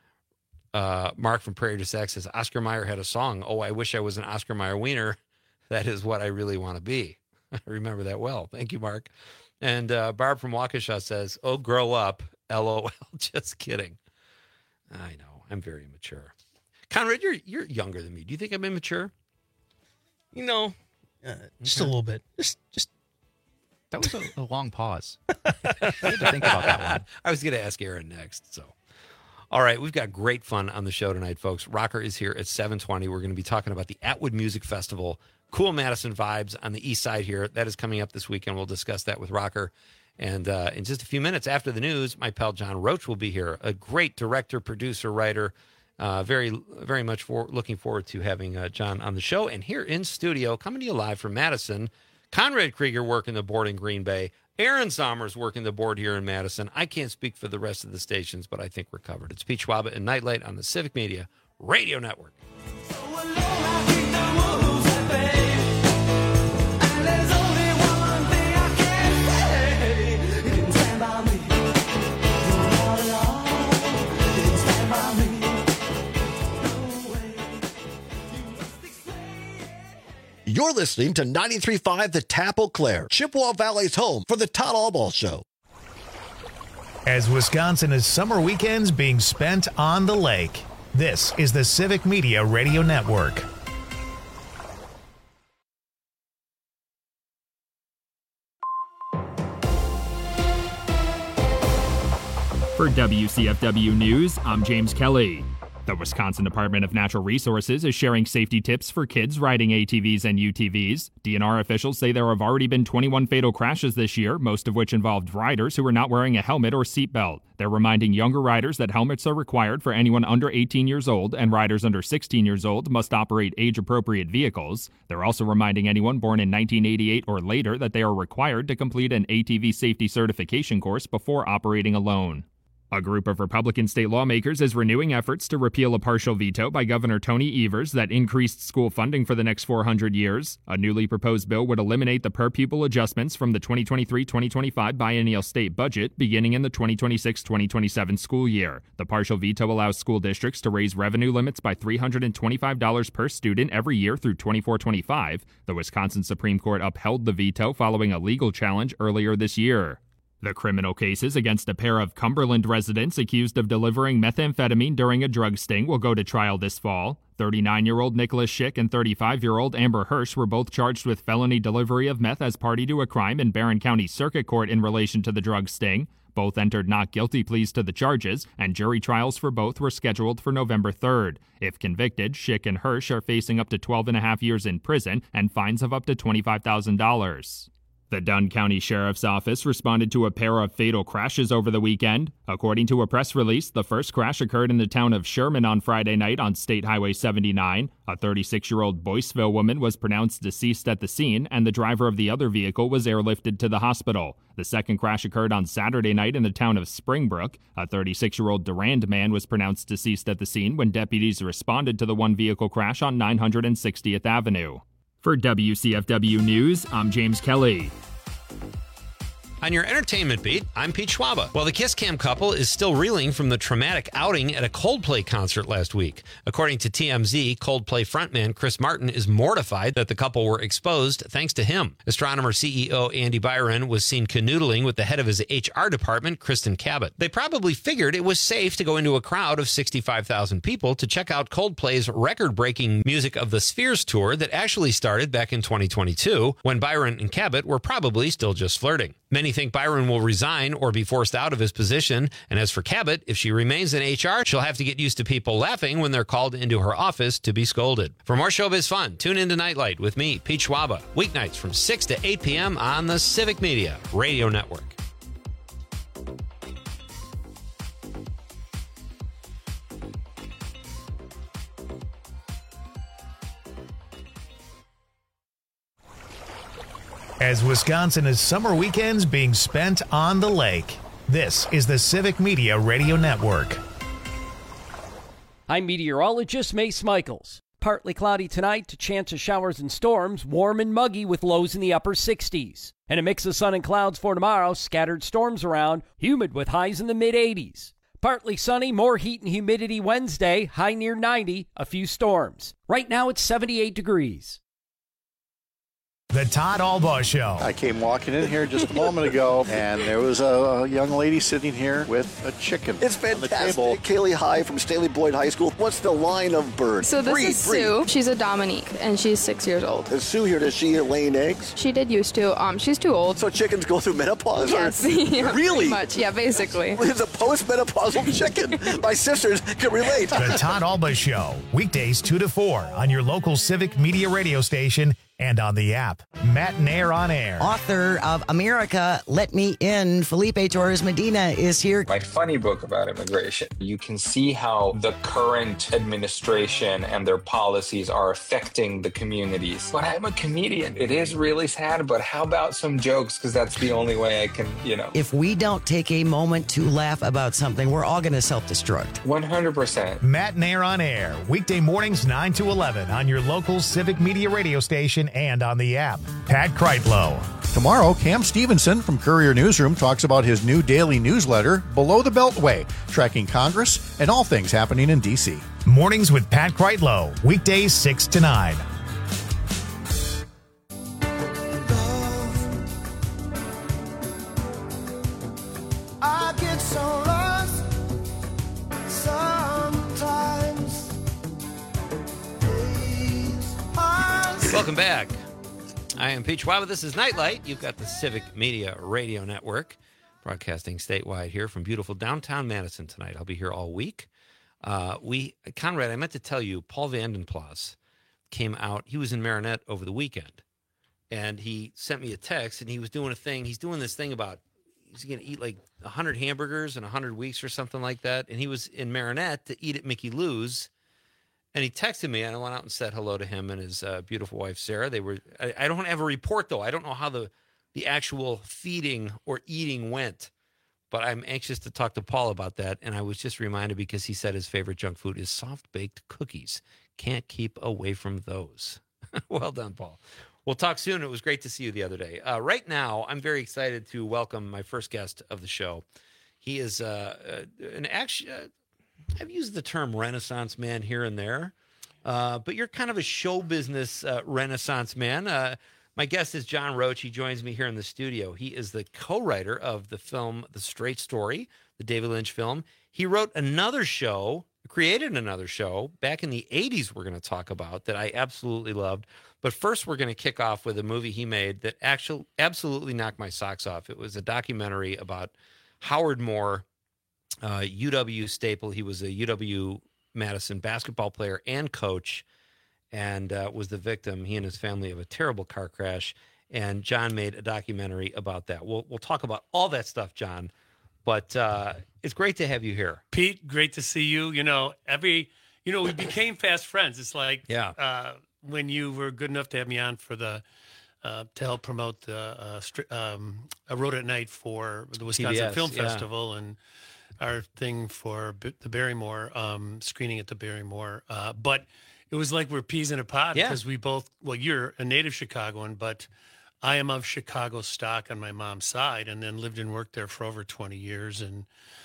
Speaker 17: Uh, Mark from Prairie du Sac says, Oscar Mayer had a song, Oh, I Wish I Was an Oscar Mayer Wiener. That is what I really want to be. I remember that well. Thank you, Mark. And uh, Barb from Waukesha says, oh, grow up. L O L. Just kidding. I know. I'm very immature. Conrad, you're you're younger than me. Do you think I'm immature?
Speaker 19: You know, uh, just
Speaker 17: Okay.
Speaker 19: a little bit. Just, just.
Speaker 18: That was a, a long pause. I had to think about that one.
Speaker 17: I was going to ask Aaron next. So, all right, we've got great fun on the show tonight, folks. Rocker is here at seven twenty. We're going to be talking about the Atwood Music Festival. Cool Madison vibes on the east side here. That is coming up this weekend. We'll discuss that with Rocker. And uh, in just a few minutes after the news, my pal John Roach will be here, a great director, producer, writer. Uh, very, very much for, looking forward to having uh, John on the show. And here in studio, coming to you live from Madison, Conrad Krieger working the board in Green Bay. Aaron Sommer's working the board here in Madison. I can't speak for the rest of the stations, but I think we're covered. It's Pete Schwaba and Nightlight on the Civic Media Radio Network.
Speaker 16: You're listening to ninety-three point five The Tap Eau Claire, Chippewa Valley's home for the Todd Albaugh Show.
Speaker 1: As Wisconsin is summer weekends being spent on the lake, this is the Civic Media Radio Network.
Speaker 2: For W C F W News, I'm James Kelly. The Wisconsin Department of Natural Resources is sharing safety tips for kids riding A T Vs and U T Vs. D N R officials say there have already been twenty-one fatal crashes this year, most of which involved riders who were not wearing a helmet or seatbelt. They're reminding younger riders that helmets are required for anyone under eighteen years old, and riders under sixteen years old must operate age-appropriate vehicles. They're also reminding anyone born in nineteen eighty-eight or later that they are required to complete an A T V safety certification course before operating alone. A group of Republican state lawmakers is renewing efforts to repeal a partial veto by Governor Tony Evers that increased school funding for the next four hundred years. A newly proposed bill would eliminate the per-pupil adjustments from the twenty twenty-three twenty twenty-five biennial state budget beginning in the twenty twenty-six twenty twenty-seven school year. The partial veto allows school districts to raise revenue limits by three hundred twenty-five dollars per student every year through twenty-four twenty-five. The Wisconsin Supreme Court upheld the veto following a legal challenge earlier this year. The criminal cases against a pair of Cumberland residents accused of delivering methamphetamine during a drug sting will go to trial this fall. thirty-nine-year-old Nicholas Schick and thirty-five-year-old Amber Hirsch were both charged with felony delivery of meth as party to a crime in Barron County Circuit Court in relation to the drug sting. Both entered not guilty pleas to the charges, and jury trials for both were scheduled for November third. If convicted, Schick and Hirsch are facing up to twelve and a half years in prison and fines of up to twenty-five thousand dollars. The Dunn County Sheriff's Office responded to a pair of fatal crashes over the weekend. According to a press release, the first crash occurred in the town of Sherman on Friday night on State Highway seventy-nine. A thirty-six-year-old Boyceville woman was pronounced deceased at the scene, and the driver of the other vehicle was airlifted to the hospital. The second crash occurred on Saturday night in the town of Springbrook. A thirty-six-year-old Durand man was pronounced deceased at the scene when deputies responded to the one-vehicle crash on nine hundred sixtieth Avenue. For W C F W News, I'm James Kelly.
Speaker 17: On your entertainment beat, I'm Pete Schwaba. Well, the Kiss Cam couple is still reeling from the traumatic outing at a Coldplay concert last week. According to T M Z, Coldplay frontman Chris Martin is mortified that the couple were exposed thanks to him. Astronomer C E O Andy Byron was seen canoodling with the head of his H R department, Kristen Cabot. They probably figured it was safe to go into a crowd of sixty-five thousand people to check out Coldplay's record-breaking Music of the Spheres tour that actually started back in twenty twenty-two, when Byron and Cabot were probably still just flirting. Many think Byron will resign or be forced out of his position. And as for Cabot, if she remains in H R, she'll have to get used to people laughing when they're called into her office to be scolded. For more showbiz fun, tune into Nightlight with me, Pete Schwaba, weeknights from six to eight p.m. on the Civic Media Radio Network.
Speaker 1: As Wisconsin is summer weekends being spent on the lake, this is the Civic Media Radio Network.
Speaker 10: I'm meteorologist Mace Michaels. Partly cloudy tonight to chance of showers and storms, warm and muggy with lows in the upper sixties. And a mix of sun and clouds for tomorrow, scattered storms around, humid with highs in the mid-eighties. Partly sunny, more heat and humidity Wednesday, high near ninety, a few storms. Right now it's seventy-eight degrees.
Speaker 1: The Todd Albaugh Show.
Speaker 15: I came walking in here just a moment ago, and there was a, a young lady sitting here with a chicken.
Speaker 16: It's fantastic. Kaylee High from Staley Boyd High School. What's the line of bird?
Speaker 3: So this
Speaker 16: breed,
Speaker 3: is
Speaker 16: breed.
Speaker 3: Sue. She's a Dominique, and she's six years old.
Speaker 16: Is Sue here? Does she laying eggs?
Speaker 3: She did used to. Um, she's too old.
Speaker 16: So chickens go through menopause?
Speaker 3: Yes.
Speaker 16: Or?
Speaker 3: Yeah,
Speaker 16: really?
Speaker 3: Pretty much. Yeah, basically.
Speaker 16: It's a post-menopausal chicken. My sisters can relate.
Speaker 1: The Todd Albaugh Show, weekdays two to four on your local Civic Media radio station and on the app. Matt Nair on air.
Speaker 4: Author of America, Let Me In, Felipe Torres Medina is here.
Speaker 5: My funny book about immigration. You can see how the current administration and their policies are affecting the communities. But I'm a comedian. It is really sad, but how about some jokes? Because that's the only way I can, you know.
Speaker 4: If we don't take a moment to laugh about something, we're all going to self-destruct.
Speaker 5: one hundred percent.
Speaker 1: Matt Nair on air, weekday mornings nine to eleven on your local Civic Media radio station and on the app. Pat Kreitlow.
Speaker 15: Tomorrow, Cam Stevenson from Courier Newsroom talks about his new daily newsletter, Below the Beltway, tracking Congress and all things happening in D C.
Speaker 1: Mornings with Pat Kreitlow, weekdays six to nine.
Speaker 6: I get so lost sometimes.
Speaker 17: Welcome back. I am Peach Waba. This is Nightlight. You've got the Civic Media Radio Network broadcasting statewide here from beautiful downtown Madison tonight. I'll be here all week. Uh, we, Conrad, I meant to tell you, Paul Vandenplas came out. He was in Marinette over the weekend, and he sent me a text, and he was doing a thing. He's doing this thing about he's going to eat like one hundred hamburgers in one hundred weeks or something like that, and he was in Marinette to eat at Mickey Lou's. And he texted me, and I went out and said hello to him and his uh, beautiful wife, Sarah. They were. I, I don't have a report, though. I don't know how the, the actual feeding or eating went, but I'm anxious to talk to Paul about that. And I was just reminded because he said his favorite junk food is soft-baked cookies. Can't keep away from those. Well done, Paul. We'll talk soon. It was great to see you the other day. Uh, right now, I'm very excited to welcome my first guest of the show. He is uh, an action... Uh, I've used the term Renaissance man here and there, uh, but you're kind of a show business uh, Renaissance man. Uh, my guest is John Roach. He joins me here in the studio. He is the co-writer of the film The Straight Story, the David Lynch film. He wrote another show, created another show back in the eighties we're going to talk about that I absolutely loved. But first we're going to kick off with a movie he made that actually absolutely knocked my socks off. It was a documentary about Howard Moore, Uh, U W staple. He was a U W Madison basketball player and coach, and uh, was the victim, he and his family, of a terrible car crash. And John made a documentary about that. We'll we'll talk about all that stuff, John. But uh, it's great to have you here,
Speaker 7: Pete. Great to see you. You know, every you know we became fast friends. It's like
Speaker 17: yeah.
Speaker 7: uh, when you were good enough to have me on for the. Uh, to help promote the uh, stri- um, I wrote at night for the Wisconsin
Speaker 17: T B S,
Speaker 7: Film
Speaker 17: yeah.
Speaker 7: Festival and our thing for B- the Barrymore um, screening at the Barrymore. Uh, but it was like we're peas in a pod
Speaker 17: Yeah.
Speaker 7: because we both. Well, you're a native Chicagoan, but I am of Chicago stock on my mom's side, and then lived and worked there for over twenty years. And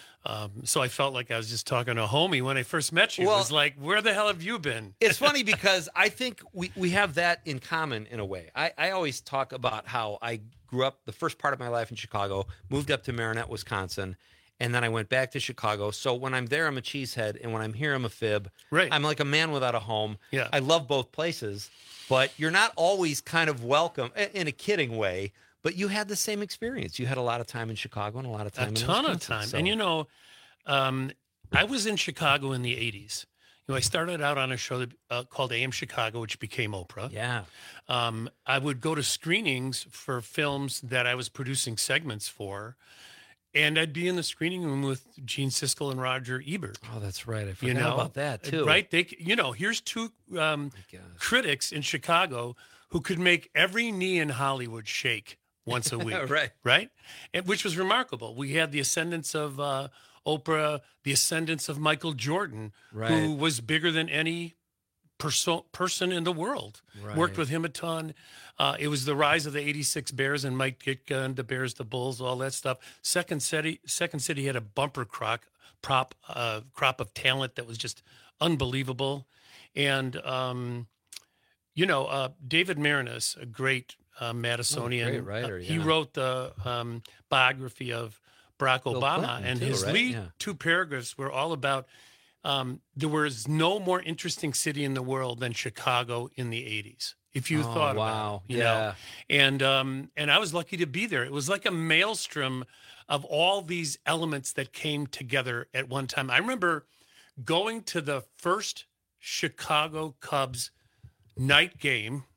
Speaker 7: um, so I felt like I was just talking to a homie when I first met you.
Speaker 17: Well,
Speaker 7: it was like, where the hell have you been?
Speaker 17: It's funny because I think we, we have that in common in a way. I, I always talk about how I grew up the first part of my life in Chicago, moved up to Marinette, Wisconsin, and then I went back to Chicago. So when I'm there, I'm a cheesehead, and when I'm here, I'm a fib.
Speaker 7: Right.
Speaker 17: I'm like a man without a home.
Speaker 7: Yeah.
Speaker 17: I love both places, but you're not always kind of welcome in a kidding way. But you had the same experience. You had a lot of time in Chicago and a lot of time
Speaker 7: a
Speaker 17: in
Speaker 7: ton
Speaker 17: Wisconsin,
Speaker 7: of time.
Speaker 17: so-
Speaker 7: And you know, um, I was in Chicago in the eighties. You know, I started out on a show that, uh, called A M Chicago, which became Oprah.
Speaker 17: Yeah.
Speaker 7: Um, I would go to screenings for films that I was producing segments for, and I'd be in the screening room with Gene Siskel and Roger Ebert.
Speaker 17: Oh, that's right. I forgot
Speaker 7: You know
Speaker 17: about that too.
Speaker 7: Right? They, you know, here's two um, critics in Chicago who could make every knee in Hollywood shake once a week.
Speaker 17: Right.
Speaker 7: Right? And, which was remarkable. We had the ascendance of uh, Oprah, the ascendance of Michael Jordan,
Speaker 17: Right.
Speaker 7: who was bigger than any perso- person in the world.
Speaker 17: Right.
Speaker 7: Worked with him a ton. Uh, it was the rise of the eighty-six Bears and Mike Ditka and the Bears, the Bulls, all that stuff. Second City, Second City had a bumper croc, prop, uh, crop of talent that was just unbelievable. And, um, you know, uh, David Marinus, a great uh, Madisonian.
Speaker 17: Oh, great writer,
Speaker 7: uh, he
Speaker 17: yeah.
Speaker 7: wrote the um, biography of Barack
Speaker 17: Bill
Speaker 7: Obama,
Speaker 17: Clinton,
Speaker 7: and
Speaker 17: too,
Speaker 7: his
Speaker 17: right?
Speaker 7: lead
Speaker 17: Yeah.
Speaker 7: two paragraphs were all about um, there was no more interesting city in the world than Chicago in the eighties. If you
Speaker 17: Oh,
Speaker 7: thought
Speaker 17: wow.
Speaker 7: about it, you
Speaker 17: Yeah.
Speaker 7: know, and um, and I was lucky to be there. It was like a maelstrom of all these elements that came together at one time. I remember going to the first Chicago Cubs night game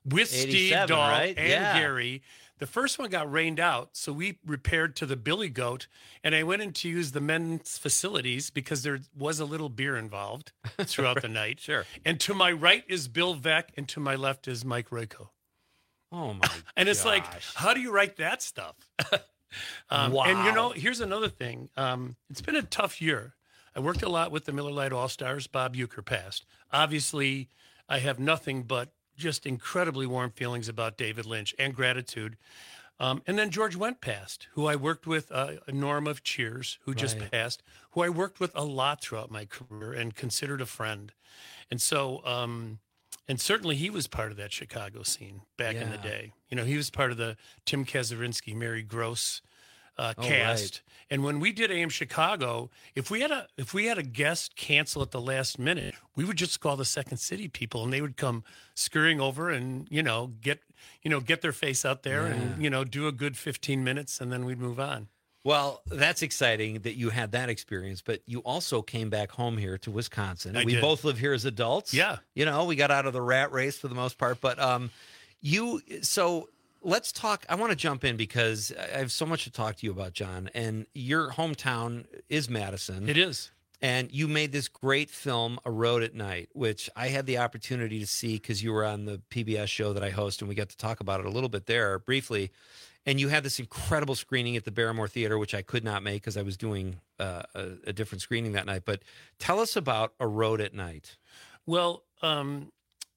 Speaker 7: with Steve
Speaker 17: eighty-seven,
Speaker 7: Dahl
Speaker 17: right?
Speaker 7: and
Speaker 17: Yeah.
Speaker 7: Gary. The first one got rained out, so we repaired to the Billy Goat, and I went in to use the men's facilities because there was a little beer involved throughout the night.
Speaker 17: Sure.
Speaker 7: And to my right is Bill Veeck, and to my left is Mike Royko.
Speaker 17: Oh, my
Speaker 7: And it's like,
Speaker 17: gosh.
Speaker 7: how do you write that stuff? um,
Speaker 17: Wow.
Speaker 7: And, you know, here's another thing. Um, it's been a tough year. I worked a lot with the Miller Lite All-Stars. Bob Uecker passed. Obviously, I have nothing but just incredibly warm feelings about David Lynch and gratitude. Um, and then George Wendt passed, who I worked with, uh, Norm of Cheers, who just
Speaker 17: Right.
Speaker 7: passed, who I worked with a lot throughout my career and considered a friend. And so, um, and certainly he was part of that Chicago scene back in the
Speaker 17: Yeah.
Speaker 7: day. You know, he was part of the Tim Kazurinsky, Mary Gross uh,
Speaker 17: Oh,
Speaker 7: cast.
Speaker 17: right.
Speaker 7: And when we did A M Chicago, if we had a if we had a guest cancel at the last minute, we would just call the Second City people, and they would come scurrying over and you know get you know get their face out there and you know do a good fifteen minutes, and then we'd move on.
Speaker 17: Well, that's exciting that you had that experience, but you also came back home here to Wisconsin.
Speaker 7: I
Speaker 17: we
Speaker 7: did.
Speaker 17: both live here as adults.
Speaker 7: Yeah.
Speaker 17: You know, we got out of the rat race for the most part, but um, you, so let's talk. I want to jump in because I have so much to talk to you about, John, and your hometown is Madison.
Speaker 7: It is.
Speaker 17: And you made this great film, A Road at Night, which I had the opportunity to see because you were on the P B S show that I host, and we got to talk about it a little bit there briefly. And you had this incredible screening at the Barrymore Theater, which I could not make because I was doing uh, a, a different screening that night. But tell us about A Road at Night.
Speaker 7: Well, um,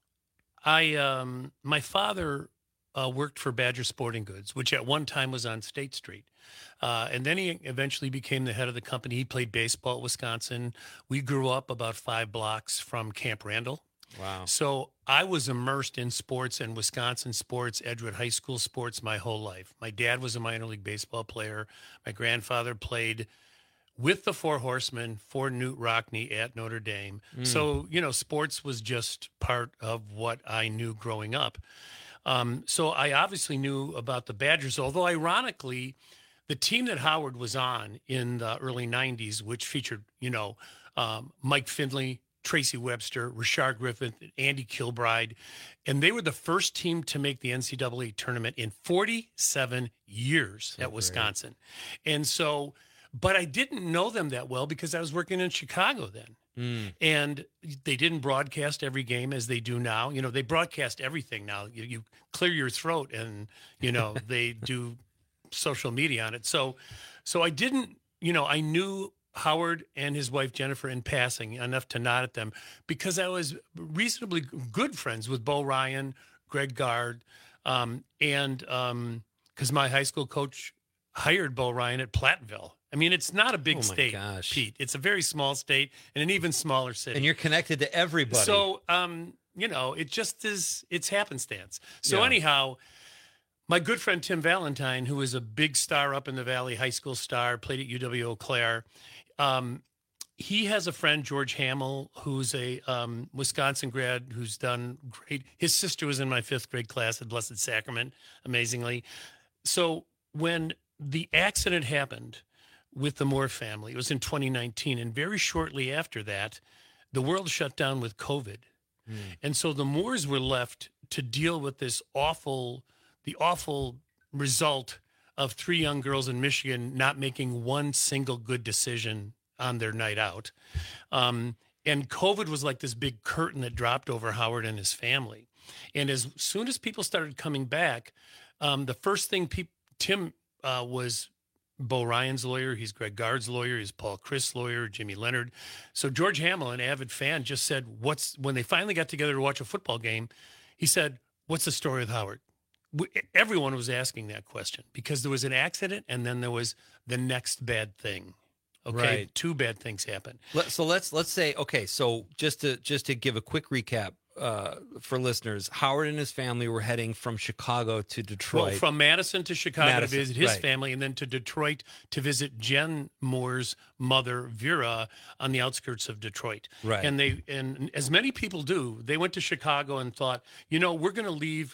Speaker 7: I um, my father uh, worked for Badger Sporting Goods, which at one time was on State Street. Uh, and then he eventually became the head of the company. He played baseball at Wisconsin. We grew up about five blocks from Camp Randall.
Speaker 17: Wow.
Speaker 7: So I was immersed in sports and Wisconsin sports, Edgewood High School sports my whole life. My dad was a minor league baseball player. My grandfather played with the Four Horsemen for Newt Rockne at Notre Dame.
Speaker 17: Mm.
Speaker 7: So, you know, sports was just part of what I knew growing up. Um, so I obviously knew about the Badgers, although ironically, the team that Howard was on in the early nineties, which featured, you know, um, Mike Finley, Tracy Webster, Rashard Griffith, Andy Kilbride, and they were the first team to make the N C double A tournament in forty-seven years
Speaker 17: So
Speaker 7: at
Speaker 17: great.
Speaker 7: Wisconsin. And so, but I didn't know them that well because I was working in Chicago then.
Speaker 17: Mm.
Speaker 7: And they didn't broadcast every game as they do now. You know, they broadcast everything now. You, you clear your throat and, you know, they do social media on it. So, so I didn't, you know, I knew Howard and his wife Jennifer in passing enough to nod at them because I was reasonably good friends with Bo Ryan, Greg Gard, um, and um, because my high school coach hired Bo Ryan at Platteville. I mean, it's not a big
Speaker 17: Oh, my
Speaker 7: state,
Speaker 17: gosh.
Speaker 7: Pete. It's a very small state and an even smaller city.
Speaker 17: And you're connected to everybody.
Speaker 7: So, um, you know, it just is, it's happenstance. So
Speaker 17: Yeah.
Speaker 7: anyhow, my good friend Tim Valentine, who is a big star up in the Valley, high school star, played at U W Eau Claire. Um, he has a friend, George Hamill, who's a um, Wisconsin grad who's done great. His sister was in my fifth grade class at Blessed Sacrament, amazingly. So when the accident happened with the Moore family, it was in twenty nineteen. And very shortly after that, the world shut down with COVID.
Speaker 17: Mm.
Speaker 7: And so the Moores were left to deal with this awful, the awful result of three young girls in Michigan not making one single good decision on their night out. Um, and COVID was like this big curtain that dropped over Howard and his family. And as soon as people started coming back, um, the first thing peop- Tim uh, was Bo Ryan's lawyer. He's Greg Gard's lawyer. He's Paul Chris' lawyer, Jimmy Leonard. So George Hamill, an avid fan, just said, what's, when they finally got together to watch a football game, he said, what's the story with Howard? We, everyone was asking that question because there was an accident and then there was the next bad thing. Okay.
Speaker 17: Right.
Speaker 7: Two bad things happened.
Speaker 17: Let, so let's let's say okay. So just to just to give a quick recap uh, for listeners, Howard and his family were heading from Chicago to Detroit.
Speaker 7: Well, from Madison to Chicago
Speaker 17: Madison,
Speaker 7: to visit his
Speaker 17: right.
Speaker 7: family, and then to Detroit to visit Jen Moore's mother, Vera, on the outskirts of Detroit.
Speaker 17: Right.
Speaker 7: And they and as many people do, they went to Chicago and thought, you know, we're going to leave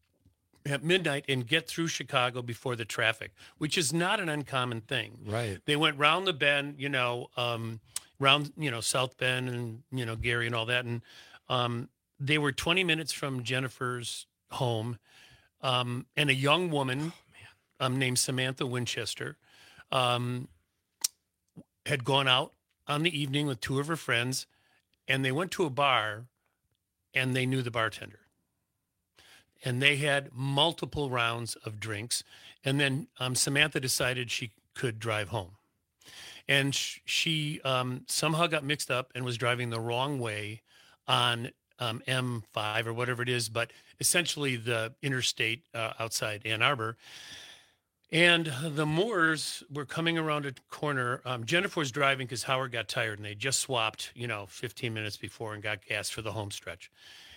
Speaker 7: at midnight and get through Chicago before the traffic, which is not an uncommon thing.
Speaker 17: Right.
Speaker 7: They went round the bend, you know, um, round, you know, South Bend and, you know, Gary and all that. And um, they were twenty minutes from Jennifer's home, um, and a young woman
Speaker 17: oh,
Speaker 7: um, named Samantha Winchester um, had gone out on the evening with two of her friends, and they went to a bar, and they knew the bartender. And they had multiple rounds of drinks, and then um, Samantha decided she could drive home. And sh- she um, somehow got mixed up and was driving the wrong way on um, M five or whatever it is, but essentially the interstate uh, outside Ann Arbor. And the Moores were coming around a corner. Um, Jennifer was driving because Howard got tired, and they just swapped, you know, fifteen minutes before and got gas for the home stretch.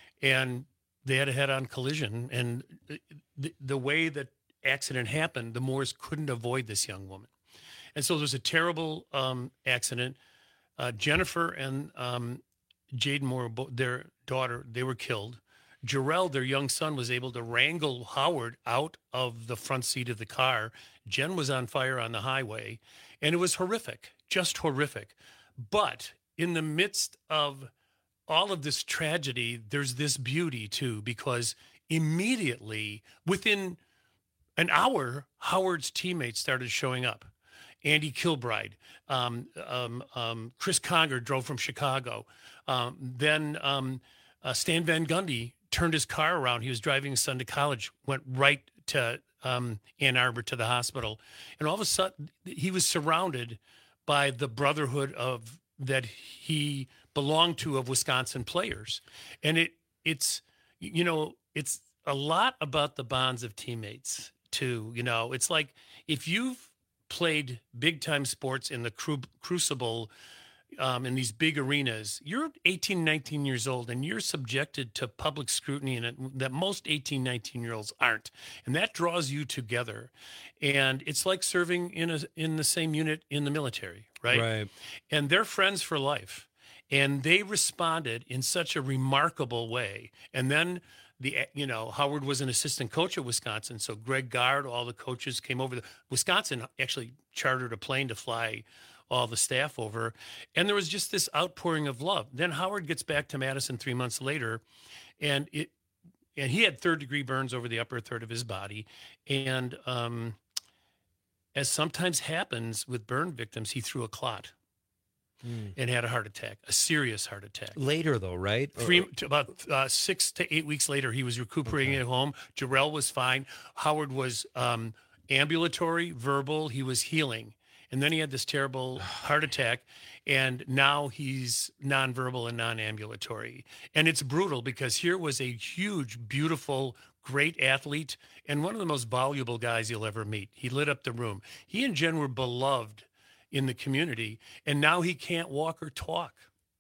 Speaker 7: And they had a head-on collision. And the, the way that accident happened, the Moores couldn't avoid this young woman. And so there was a terrible um, accident. Uh, Jennifer and um, Jaden Moore, their daughter, they were killed. Jarrell, their young son, was able to wrangle Howard out of the front seat of the car. Jen was on fire on the highway, and it was horrific, just horrific. But in the midst of all of this tragedy, there's this beauty, too, because immediately, within an hour, Howard's teammates started showing up. Andy Kilbride, um, um, um, Chris Conger drove from Chicago. Um, then um, uh, Stan Van Gundy turned his car around. He was driving his son to college, went right to um, Ann Arbor to the hospital. And all of a sudden, he was surrounded by the brotherhood of that he belonged to of Wisconsin players. And it it's, you know, it's a lot about the bonds of teammates, too. You know, it's like if you've played big-time sports in the cru- crucible um, in these big arenas, you're eighteen, nineteen years old, and you're subjected to public scrutiny in it that most eighteen, nineteen-year-olds aren't. And that draws you together. And it's like serving in a in the same unit in the military, right?
Speaker 17: Right.
Speaker 7: And they're friends for life. And they responded in such a remarkable way. And then The, you know, Howard was an assistant coach at Wisconsin, so Greg Gard, all the coaches came over. The, Wisconsin actually chartered a plane to fly all the staff over, and there was just this outpouring of love. Then Howard gets back to Madison three months later, and it, and he had third-degree burns over the upper third of his body, and um, as sometimes happens with burn victims, he threw a clot. Mm. And had a heart attack, a serious heart attack.
Speaker 17: Later, though, right?
Speaker 7: Three, or... about uh, six to eight weeks later, he was recuperating okay. at home. Jarrell was fine. Howard was um, ambulatory, verbal. He was healing. And then he had this terrible heart attack, and now he's nonverbal and non-ambulatory. And it's brutal because here was a huge, beautiful, great athlete and one of the most valuable guys you'll ever meet. He lit up the room. He and Jen were beloved in the community, and now he can't walk or talk.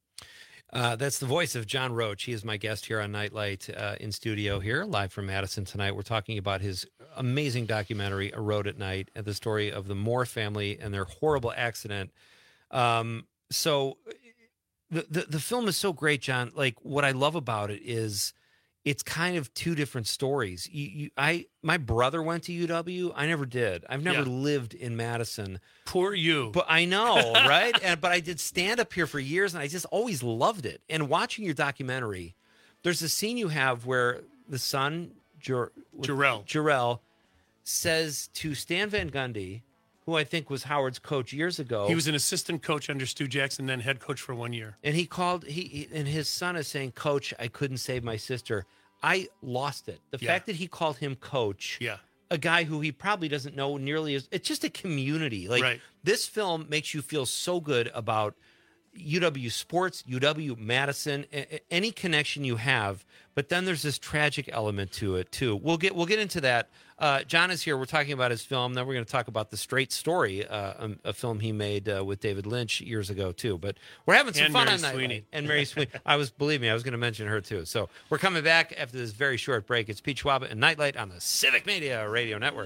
Speaker 17: Uh, that's the voice of John Roach. He is my guest here on Nightlight uh, in studio here, live from Madison tonight. We're talking about his amazing documentary, A Road at Night, and the story of the Moore family and their horrible accident. Um, so the, the the film is so great, John. Like, what I love about it is it's kind of two different stories. You, you, I, my brother went to U W. I never did. I've never yeah. lived in Madison.
Speaker 7: Poor you.
Speaker 17: But I know, right? and but I did stand up here for years, and I just always loved it. And watching your documentary, there's a scene you have where the son, Jor-
Speaker 7: Jarrell,
Speaker 17: Jarrell, says to Stan Van Gundy, who I think was Howard's coach years ago.
Speaker 7: He was an assistant coach under Stu Jackson, then head coach for one year.
Speaker 17: And he called, he, he and his son is saying, "Coach, I couldn't save my sister." I lost it. The
Speaker 7: yeah.
Speaker 17: fact that he called him coach,
Speaker 7: yeah.
Speaker 17: a guy who he probably doesn't know nearly as, it's just a community. Like
Speaker 7: right.
Speaker 17: this film makes you feel so good about U W sports, U W Madison, a- any connection you have. But then there's this tragic element to it too. We'll get we'll get into that. Uh, John is here. We're talking about his film. Then we're going to talk about The Straight Story, uh, a, a film he made uh, with David Lynch years ago too. But we're having some
Speaker 7: and
Speaker 17: fun
Speaker 7: Mary
Speaker 17: on that.
Speaker 7: Sweeney.
Speaker 17: And Mary Sweeney. I was believe me, I was going to mention her too. So we're coming back after this very short break. It's Pete Schwab and Nightlight on the Civic Media Radio Network.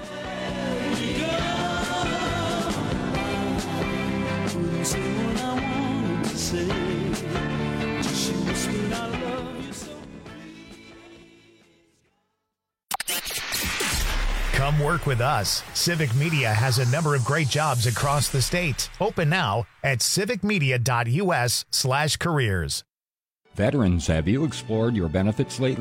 Speaker 1: Come work with us. Civic Media has a number of great jobs across the state. Open now at civicmedia.us slash careers.
Speaker 8: Veterans, have you explored your benefits lately?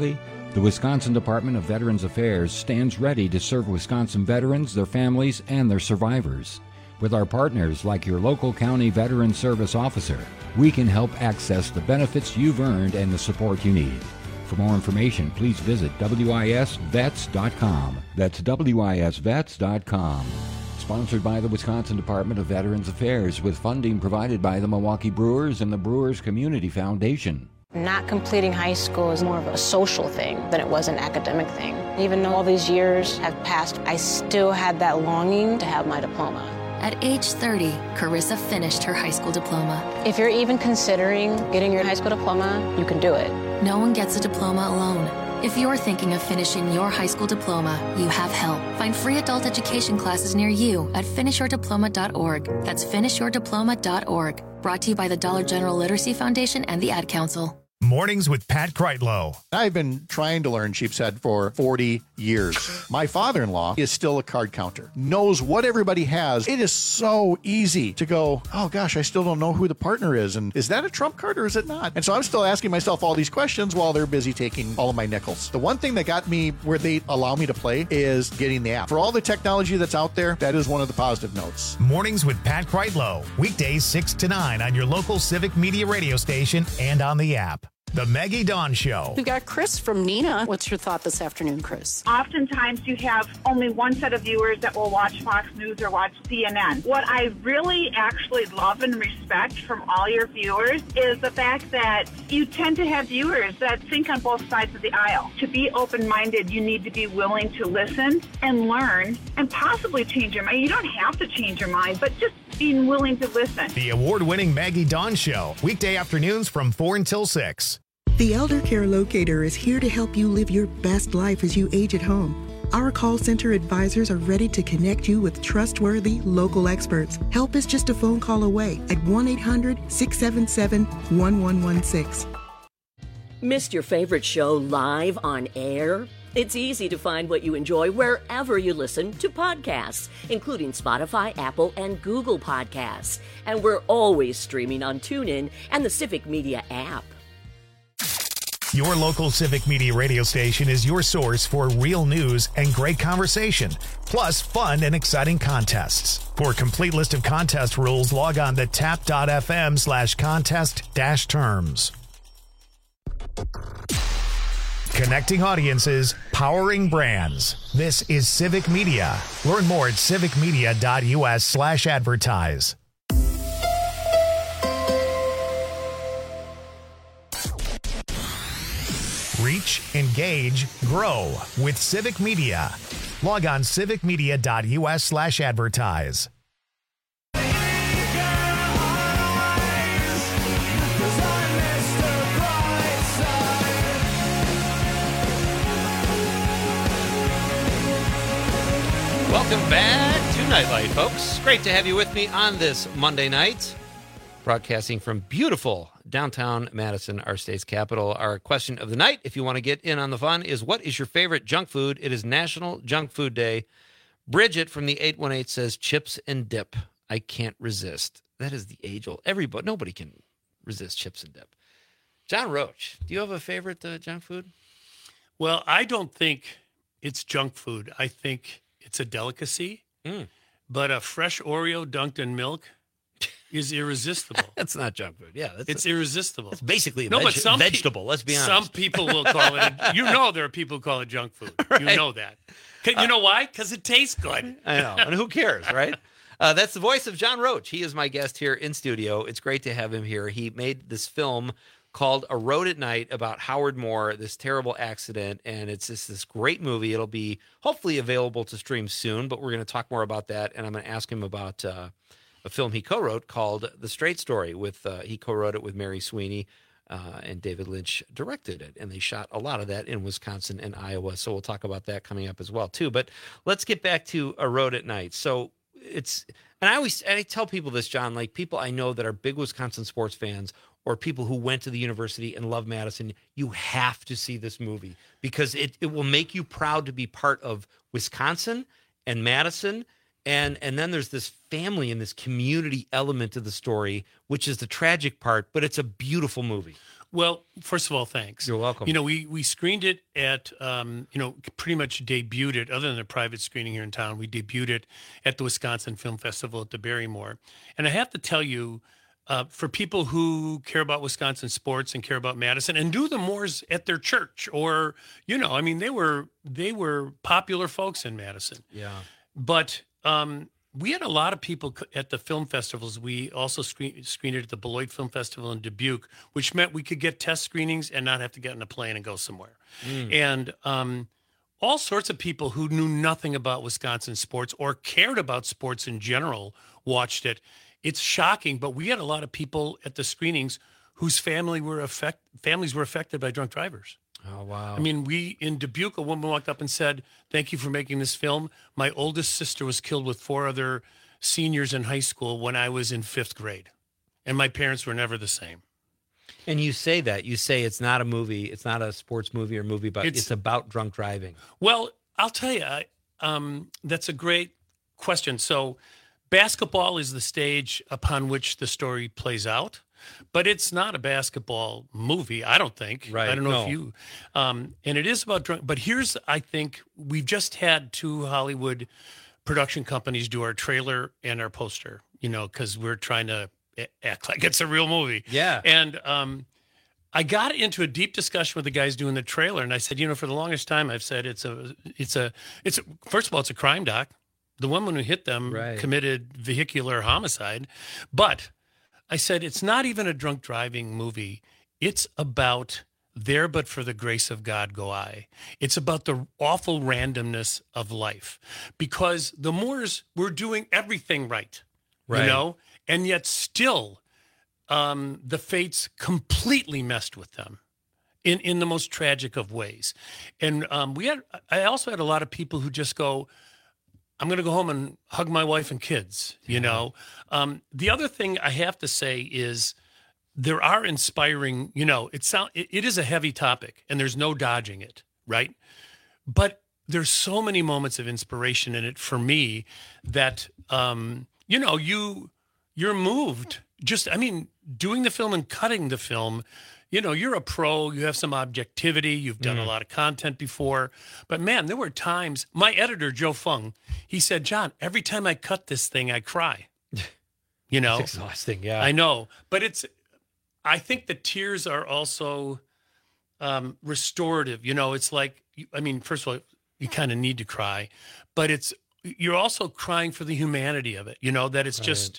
Speaker 8: The Wisconsin Department of Veterans Affairs stands ready to serve Wisconsin veterans, their families, and their survivors. With our partners like your local county veteran service officer, we can help access the benefits you've earned and the support you need. For more information, please visit W I S vets dot com. That's W I S vets dot com. Sponsored by the Wisconsin Department of Veterans Affairs with funding provided by the Milwaukee Brewers and the Brewers Community Foundation.
Speaker 9: Not completing high school is more of a social thing than it was an academic thing. Even though all these years have passed, I still had that longing to have my diploma.
Speaker 11: At age thirty, Carissa finished her high school diploma.
Speaker 9: If you're even considering getting your high school diploma, you can do it.
Speaker 11: No one gets a diploma alone. If you're thinking of finishing your high school diploma, you have help. Find free adult education classes near you at finish your diploma dot org. That's finish your diploma dot org. Brought to you by the Dollar General Literacy Foundation and the Ad Council.
Speaker 1: Mornings with Pat Kreitlow.
Speaker 15: I've been trying to learn sheep's head for forty years. My father-in-law is still a card counter, knows what everybody has. It is so easy to go, oh gosh, I still don't know who the partner is. And is that a trump card or is it not? And so I'm still asking myself all these questions while they're busy taking all of my nickels. The one thing that got me where they allow me to play is getting the app. For all the technology that's out there, that is one of the positive notes.
Speaker 1: Mornings with Pat Kreitlow. Weekdays six to nine on your local Civic Media radio station and on the app. The Maggie Dawn Show.
Speaker 22: We've got Chris from Neenah. What's your thought this afternoon, Chris?
Speaker 23: Oftentimes you have only one set of viewers that will watch Fox News or watch C N N. What I really actually love and respect from all your viewers is the fact that you tend to have viewers that think on both sides of the aisle. To be open-minded, you need to be willing to listen and learn and possibly change your mind. You don't have to change your mind, but just being willing to listen.
Speaker 1: The award-winning Maggie Dawn Show. Weekday afternoons from four until six.
Speaker 12: The Elder Care Locator is here to help you live your best life as you age at home. Our call center advisors are ready to connect you with trustworthy local experts. Help is just a phone call away at one eight hundred, six seven seven, one one one six.
Speaker 13: Missed your favorite show live on air? It's easy to find what you enjoy wherever you listen to podcasts, including Spotify, Apple, and Google Podcasts. And we're always streaming on TuneIn and the Civic Media app.
Speaker 1: Your local Civic Media radio station is your source for real news and great conversation, plus fun and exciting contests. For a complete list of contest rules, log on to tap.fm slash contest dash terms. Connecting audiences, powering brands. This is Civic Media. Learn more at civicmedia.us slash advertise. Reach, engage, grow with Civic Media. Log on civicmedia.us slash advertise.
Speaker 17: Welcome back to Nightlight, folks. Great to have you with me on this Monday night. Broadcasting from beautiful downtown Madison, our state's capital. Our question of the night, if you want to get in on the fun, is what is your favorite junk food? It is National Junk Food Day. Bridget from the eight one eight says chips and dip. I can't resist. That is the age-old. Everybody, nobody can resist chips and dip. John Roach, do you have a favorite uh, junk food?
Speaker 7: Well, I don't think it's junk food. I think it's a delicacy.
Speaker 17: Mm.
Speaker 7: But a fresh Oreo dunked in milk is irresistible.
Speaker 17: That's not junk food. Yeah, that's
Speaker 7: it's
Speaker 17: a,
Speaker 7: irresistible.
Speaker 17: It's basically a
Speaker 7: no,
Speaker 17: veg-
Speaker 7: but some
Speaker 17: vegetable.
Speaker 7: Pe-
Speaker 17: let's be honest.
Speaker 7: Some people will call it. A, you know, there are people who call it junk food.
Speaker 17: Right.
Speaker 7: You know that. You know why? Because it tastes good.
Speaker 17: I know. And who cares, right? Uh, that's the voice of John Roach. He is my guest here in studio. It's great to have him here. He made this film called A Road at Night about Howard Moore, this terrible accident, and it's just this great movie. It'll be hopefully available to stream soon, but we're going to talk more about that, and I'm going to ask him about uh, a film he co-wrote called The Straight Story. With uh, he co-wrote it with Mary Sweeney, uh, and David Lynch directed it, and they shot a lot of that in Wisconsin and Iowa, so we'll talk about that coming up as well, too. But let's get back to A Road at Night. So it's, and I always, and I tell people this, John, like people I know that are big Wisconsin sports fans or people who went to the university and love Madison, you have to see this movie because it, it will make you proud to be part of Wisconsin and Madison. And and then there's this family and this community element to the story, which is the tragic part, but it's a beautiful movie.
Speaker 7: Well, first of all, thanks.
Speaker 17: You're welcome.
Speaker 7: You know, we we screened it at, um, you know, pretty much debuted it, other than a private screening here in town, we debuted it at the Wisconsin Film Festival at the Barrymore. And I have to tell you, uh, for people who care about Wisconsin sports and care about Madison and do the Moors at their church, or, you know, I mean, they were they were popular folks in Madison.
Speaker 17: Yeah.
Speaker 7: But um, we had a lot of people c- at the film festivals. We also screen, screened it at the Beloit Film Festival in Dubuque, which meant we could get test screenings and not have to get in a plane and go somewhere.
Speaker 17: Mm.
Speaker 7: And um, all sorts of people who knew nothing about Wisconsin sports or cared about sports in general watched it. It's shocking, but we had a lot of people at the screenings whose family were affect, families were affected by drunk drivers.
Speaker 17: Oh, wow.
Speaker 7: I mean, we in Dubuque, a woman walked up and said, "Thank you for making this film. My oldest sister was killed with four other seniors in high school when I was in fifth grade. And my parents were never the same."
Speaker 17: And you say that. You say it's not a movie. It's not a sports movie or movie, but it's,
Speaker 7: It's-
Speaker 17: about drunk driving.
Speaker 7: Well, I'll tell you, I, um, that's a great question. So basketball is the stage upon which the story plays out. But it's not a basketball movie, I don't think.
Speaker 17: Right,
Speaker 7: I don't know
Speaker 17: no.
Speaker 7: if you. Um, and it is about drunk. But here's, I think, we've just had two Hollywood production companies do our trailer and our poster, you know, because we're trying to a- act like it's a real movie.
Speaker 17: Yeah.
Speaker 7: And um, I got into a deep discussion with the guys doing the trailer. And I said, you know, for the longest time, I've said it's a, it's a, it's a, first of all, it's a crime doc. The woman who hit them
Speaker 17: Right.
Speaker 7: committed vehicular homicide. But I said, it's not even a drunk driving movie. It's about there, but for the grace of God go I. It's about the awful randomness of life, because the Moors were doing everything right,
Speaker 17: Right.
Speaker 7: you know, and yet still um, the fates completely messed with them in, in the most tragic of ways. And um, we had, I also had a lot of people who just go, I'm going to go home and hug my wife and kids, you know. Um, the other thing I have to say is there are inspiring, you know, it sound it, it is a heavy topic and there's no dodging it, right? But there's so many moments of inspiration in it for me that, um, you know, you, you're moved. Just, I mean, doing the film and cutting the film, you know, you're a pro, you have some objectivity, you've done
Speaker 17: Mm.
Speaker 7: a lot of content before. But man, there were times, my editor, Joe Fung, he said, "John, every time I cut this thing, I cry." You know?
Speaker 17: It's exhausting, yeah.
Speaker 7: I know. But it's, I think the tears are also um, restorative. You know, it's like, I mean, first of all, you kind of need to cry, but it's, you're also crying for the humanity of it, you know, that it's
Speaker 17: Right.
Speaker 7: just,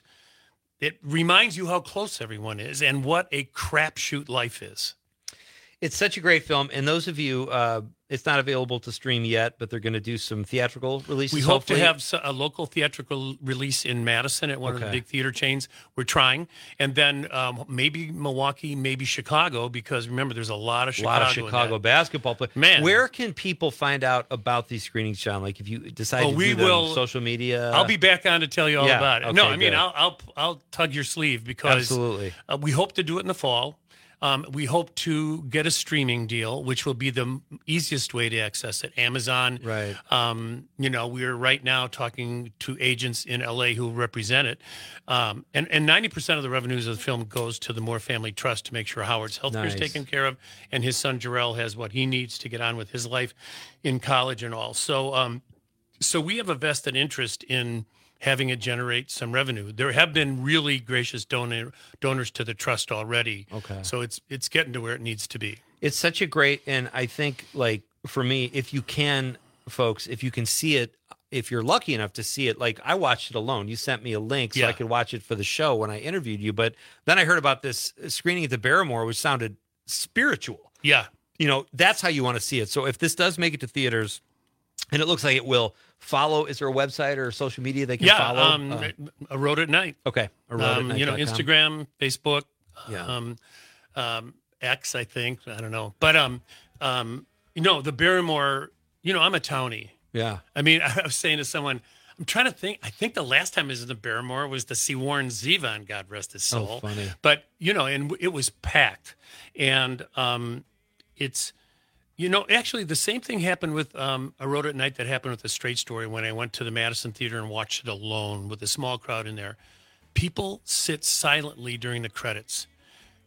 Speaker 7: it reminds you how close everyone is and what a crapshoot life is.
Speaker 17: It's such a great film. And those of you, uh, it's not available to stream yet, but they're going to do some theatrical releases.
Speaker 7: We hope to
Speaker 17: hopefully.
Speaker 7: have so- a local theatrical release in Madison at one of the
Speaker 17: Okay.
Speaker 7: big theater chains. We're trying. And then um, maybe Milwaukee, maybe Chicago, because remember, there's a lot of
Speaker 17: a
Speaker 7: Chicago.
Speaker 17: lot of
Speaker 7: in
Speaker 17: Chicago
Speaker 7: that.
Speaker 17: basketball players.
Speaker 7: Man.
Speaker 17: Where can people find out about these screenings, John? Like if you decide
Speaker 7: Oh,
Speaker 17: to
Speaker 7: we
Speaker 17: do them,
Speaker 7: will-
Speaker 17: social media.
Speaker 7: I'll be back on to tell you all
Speaker 17: Yeah,
Speaker 7: about it. no,
Speaker 17: okay,
Speaker 7: I mean,
Speaker 17: good.
Speaker 7: I'll, I'll I'll tug your sleeve because
Speaker 17: Absolutely.
Speaker 7: uh, we hope to do it in the fall. Um, we hope to get a streaming deal, which will be the m- easiest way to access it. Amazon.
Speaker 17: Right.
Speaker 7: Um, you know, we're right now talking to agents in L A who represent it. Um, and, and ninety percent of the revenues of the film goes to the Moore Family Trust to make sure Howard's healthcare is
Speaker 17: Nice.
Speaker 7: taken care of and his son Jarrell has what he needs to get on with his life in college and all. So, um, so we have a vested interest in having it generate some revenue. There have been really gracious donor, donors to the trust already.
Speaker 17: Okay.
Speaker 7: So it's it's getting to where it needs to be.
Speaker 17: It's such a great, and I think like for me, if you can, folks, if you can see it, if you're lucky enough to see it, like I watched it alone. You sent me a link so
Speaker 7: Yeah.
Speaker 17: I could watch it for the show when I interviewed you. But then I heard about this screening at the Barrymore, which sounded spiritual.
Speaker 7: Yeah.
Speaker 17: You know, that's how you want to see it. So if this does make it to theaters, and it looks like it will, follow. Is there a website or social media they can
Speaker 7: Yeah,
Speaker 17: follow?
Speaker 7: um,
Speaker 17: Uh,
Speaker 7: a road at night.
Speaker 17: okay. A road at
Speaker 7: Um,
Speaker 17: night
Speaker 7: you know,
Speaker 17: dot com.
Speaker 7: Instagram, Facebook,
Speaker 17: Yeah.
Speaker 7: um, um, X, I think. I don't know. But, um, um, you know, the Barrymore, you know, I'm a townie.
Speaker 17: Yeah.
Speaker 7: I mean, I was saying to someone, I'm trying to think, I think the last time I was in the Barrymore was to see Warren Zevon, God rest his soul.
Speaker 17: Oh, funny.
Speaker 7: But, you know, and it was packed. And um, it's, you know, actually the same thing happened with um, A Road at Night that happened with The Straight Story when I went to the Madison Theater and watched it alone with a small crowd in there. People sit silently during the credits.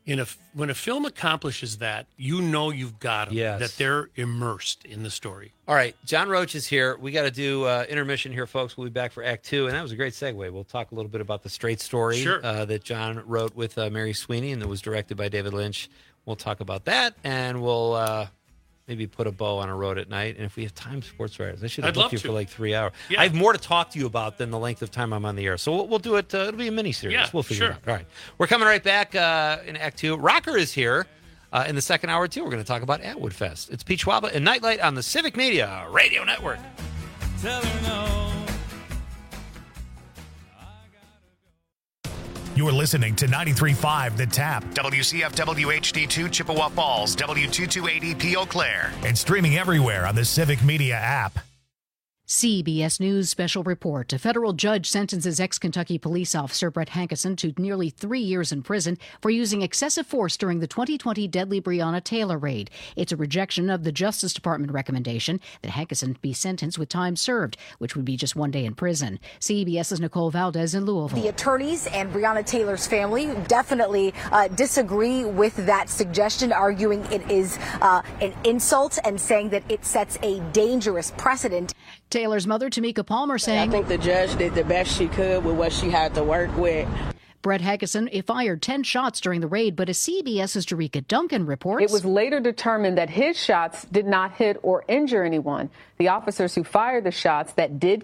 Speaker 7: In a, when a film accomplishes that, you know you've got them,
Speaker 17: Yes.
Speaker 7: that they're immersed in the story.
Speaker 17: All right, John Roach is here. We got to do uh, intermission here, folks. We'll be back for Act Two, and that was a great segue. We'll talk a little bit about the Straight Story
Speaker 7: Sure.
Speaker 17: uh, that John wrote with uh, Mary Sweeney and that was directed by David Lynch. We'll talk about that, and we'll uh, maybe put a bow on a road at night. And if we have time, Sports Writers, I should have
Speaker 7: I'd
Speaker 17: booked
Speaker 7: love
Speaker 17: you
Speaker 7: to.
Speaker 17: for like three hours.
Speaker 7: Yeah.
Speaker 17: I have more to talk to you about than the length of time I'm on the air. So we'll, we'll do it. Uh, it'll be a mini series.
Speaker 7: Yeah,
Speaker 17: we'll figure
Speaker 7: sure.
Speaker 17: it out. All right, we're coming right back uh, in Act Two. Rocker is here. Uh, in the second hour, too, we're going to talk about Atwood Fest. It's Pete Schwab and Nightlight on the Civic Media Radio Network.
Speaker 1: You're listening to ninety-three point five The Tap, W C F W H D two Chippewa Falls, W two two eight E P Eau Claire, and streaming everywhere on the Civic Media app.
Speaker 14: C B S News special report. A federal judge sentences ex-Kentucky police officer Brett Hankison to nearly three years in prison for using excessive force during the twenty twenty deadly Breonna Taylor raid. It's a rejection of the Justice Department recommendation that Hankison be sentenced with time served, which would be just one day in prison. CBS's Nicole Valdez in Louisville.
Speaker 20: The attorneys and Breonna Taylor's family definitely uh, disagree with that suggestion, arguing it is uh, an insult and saying that it sets a dangerous precedent.
Speaker 14: Taylor's mother, Tamika Palmer, saying,
Speaker 21: I think the judge did the best she could with what she had to work with.
Speaker 14: Brett Hankison fired ten shots during the raid, but as CBS's Jerika Duncan reports,
Speaker 24: it was later determined that his shots did not hit or injure anyone. The officers who fired the shots that did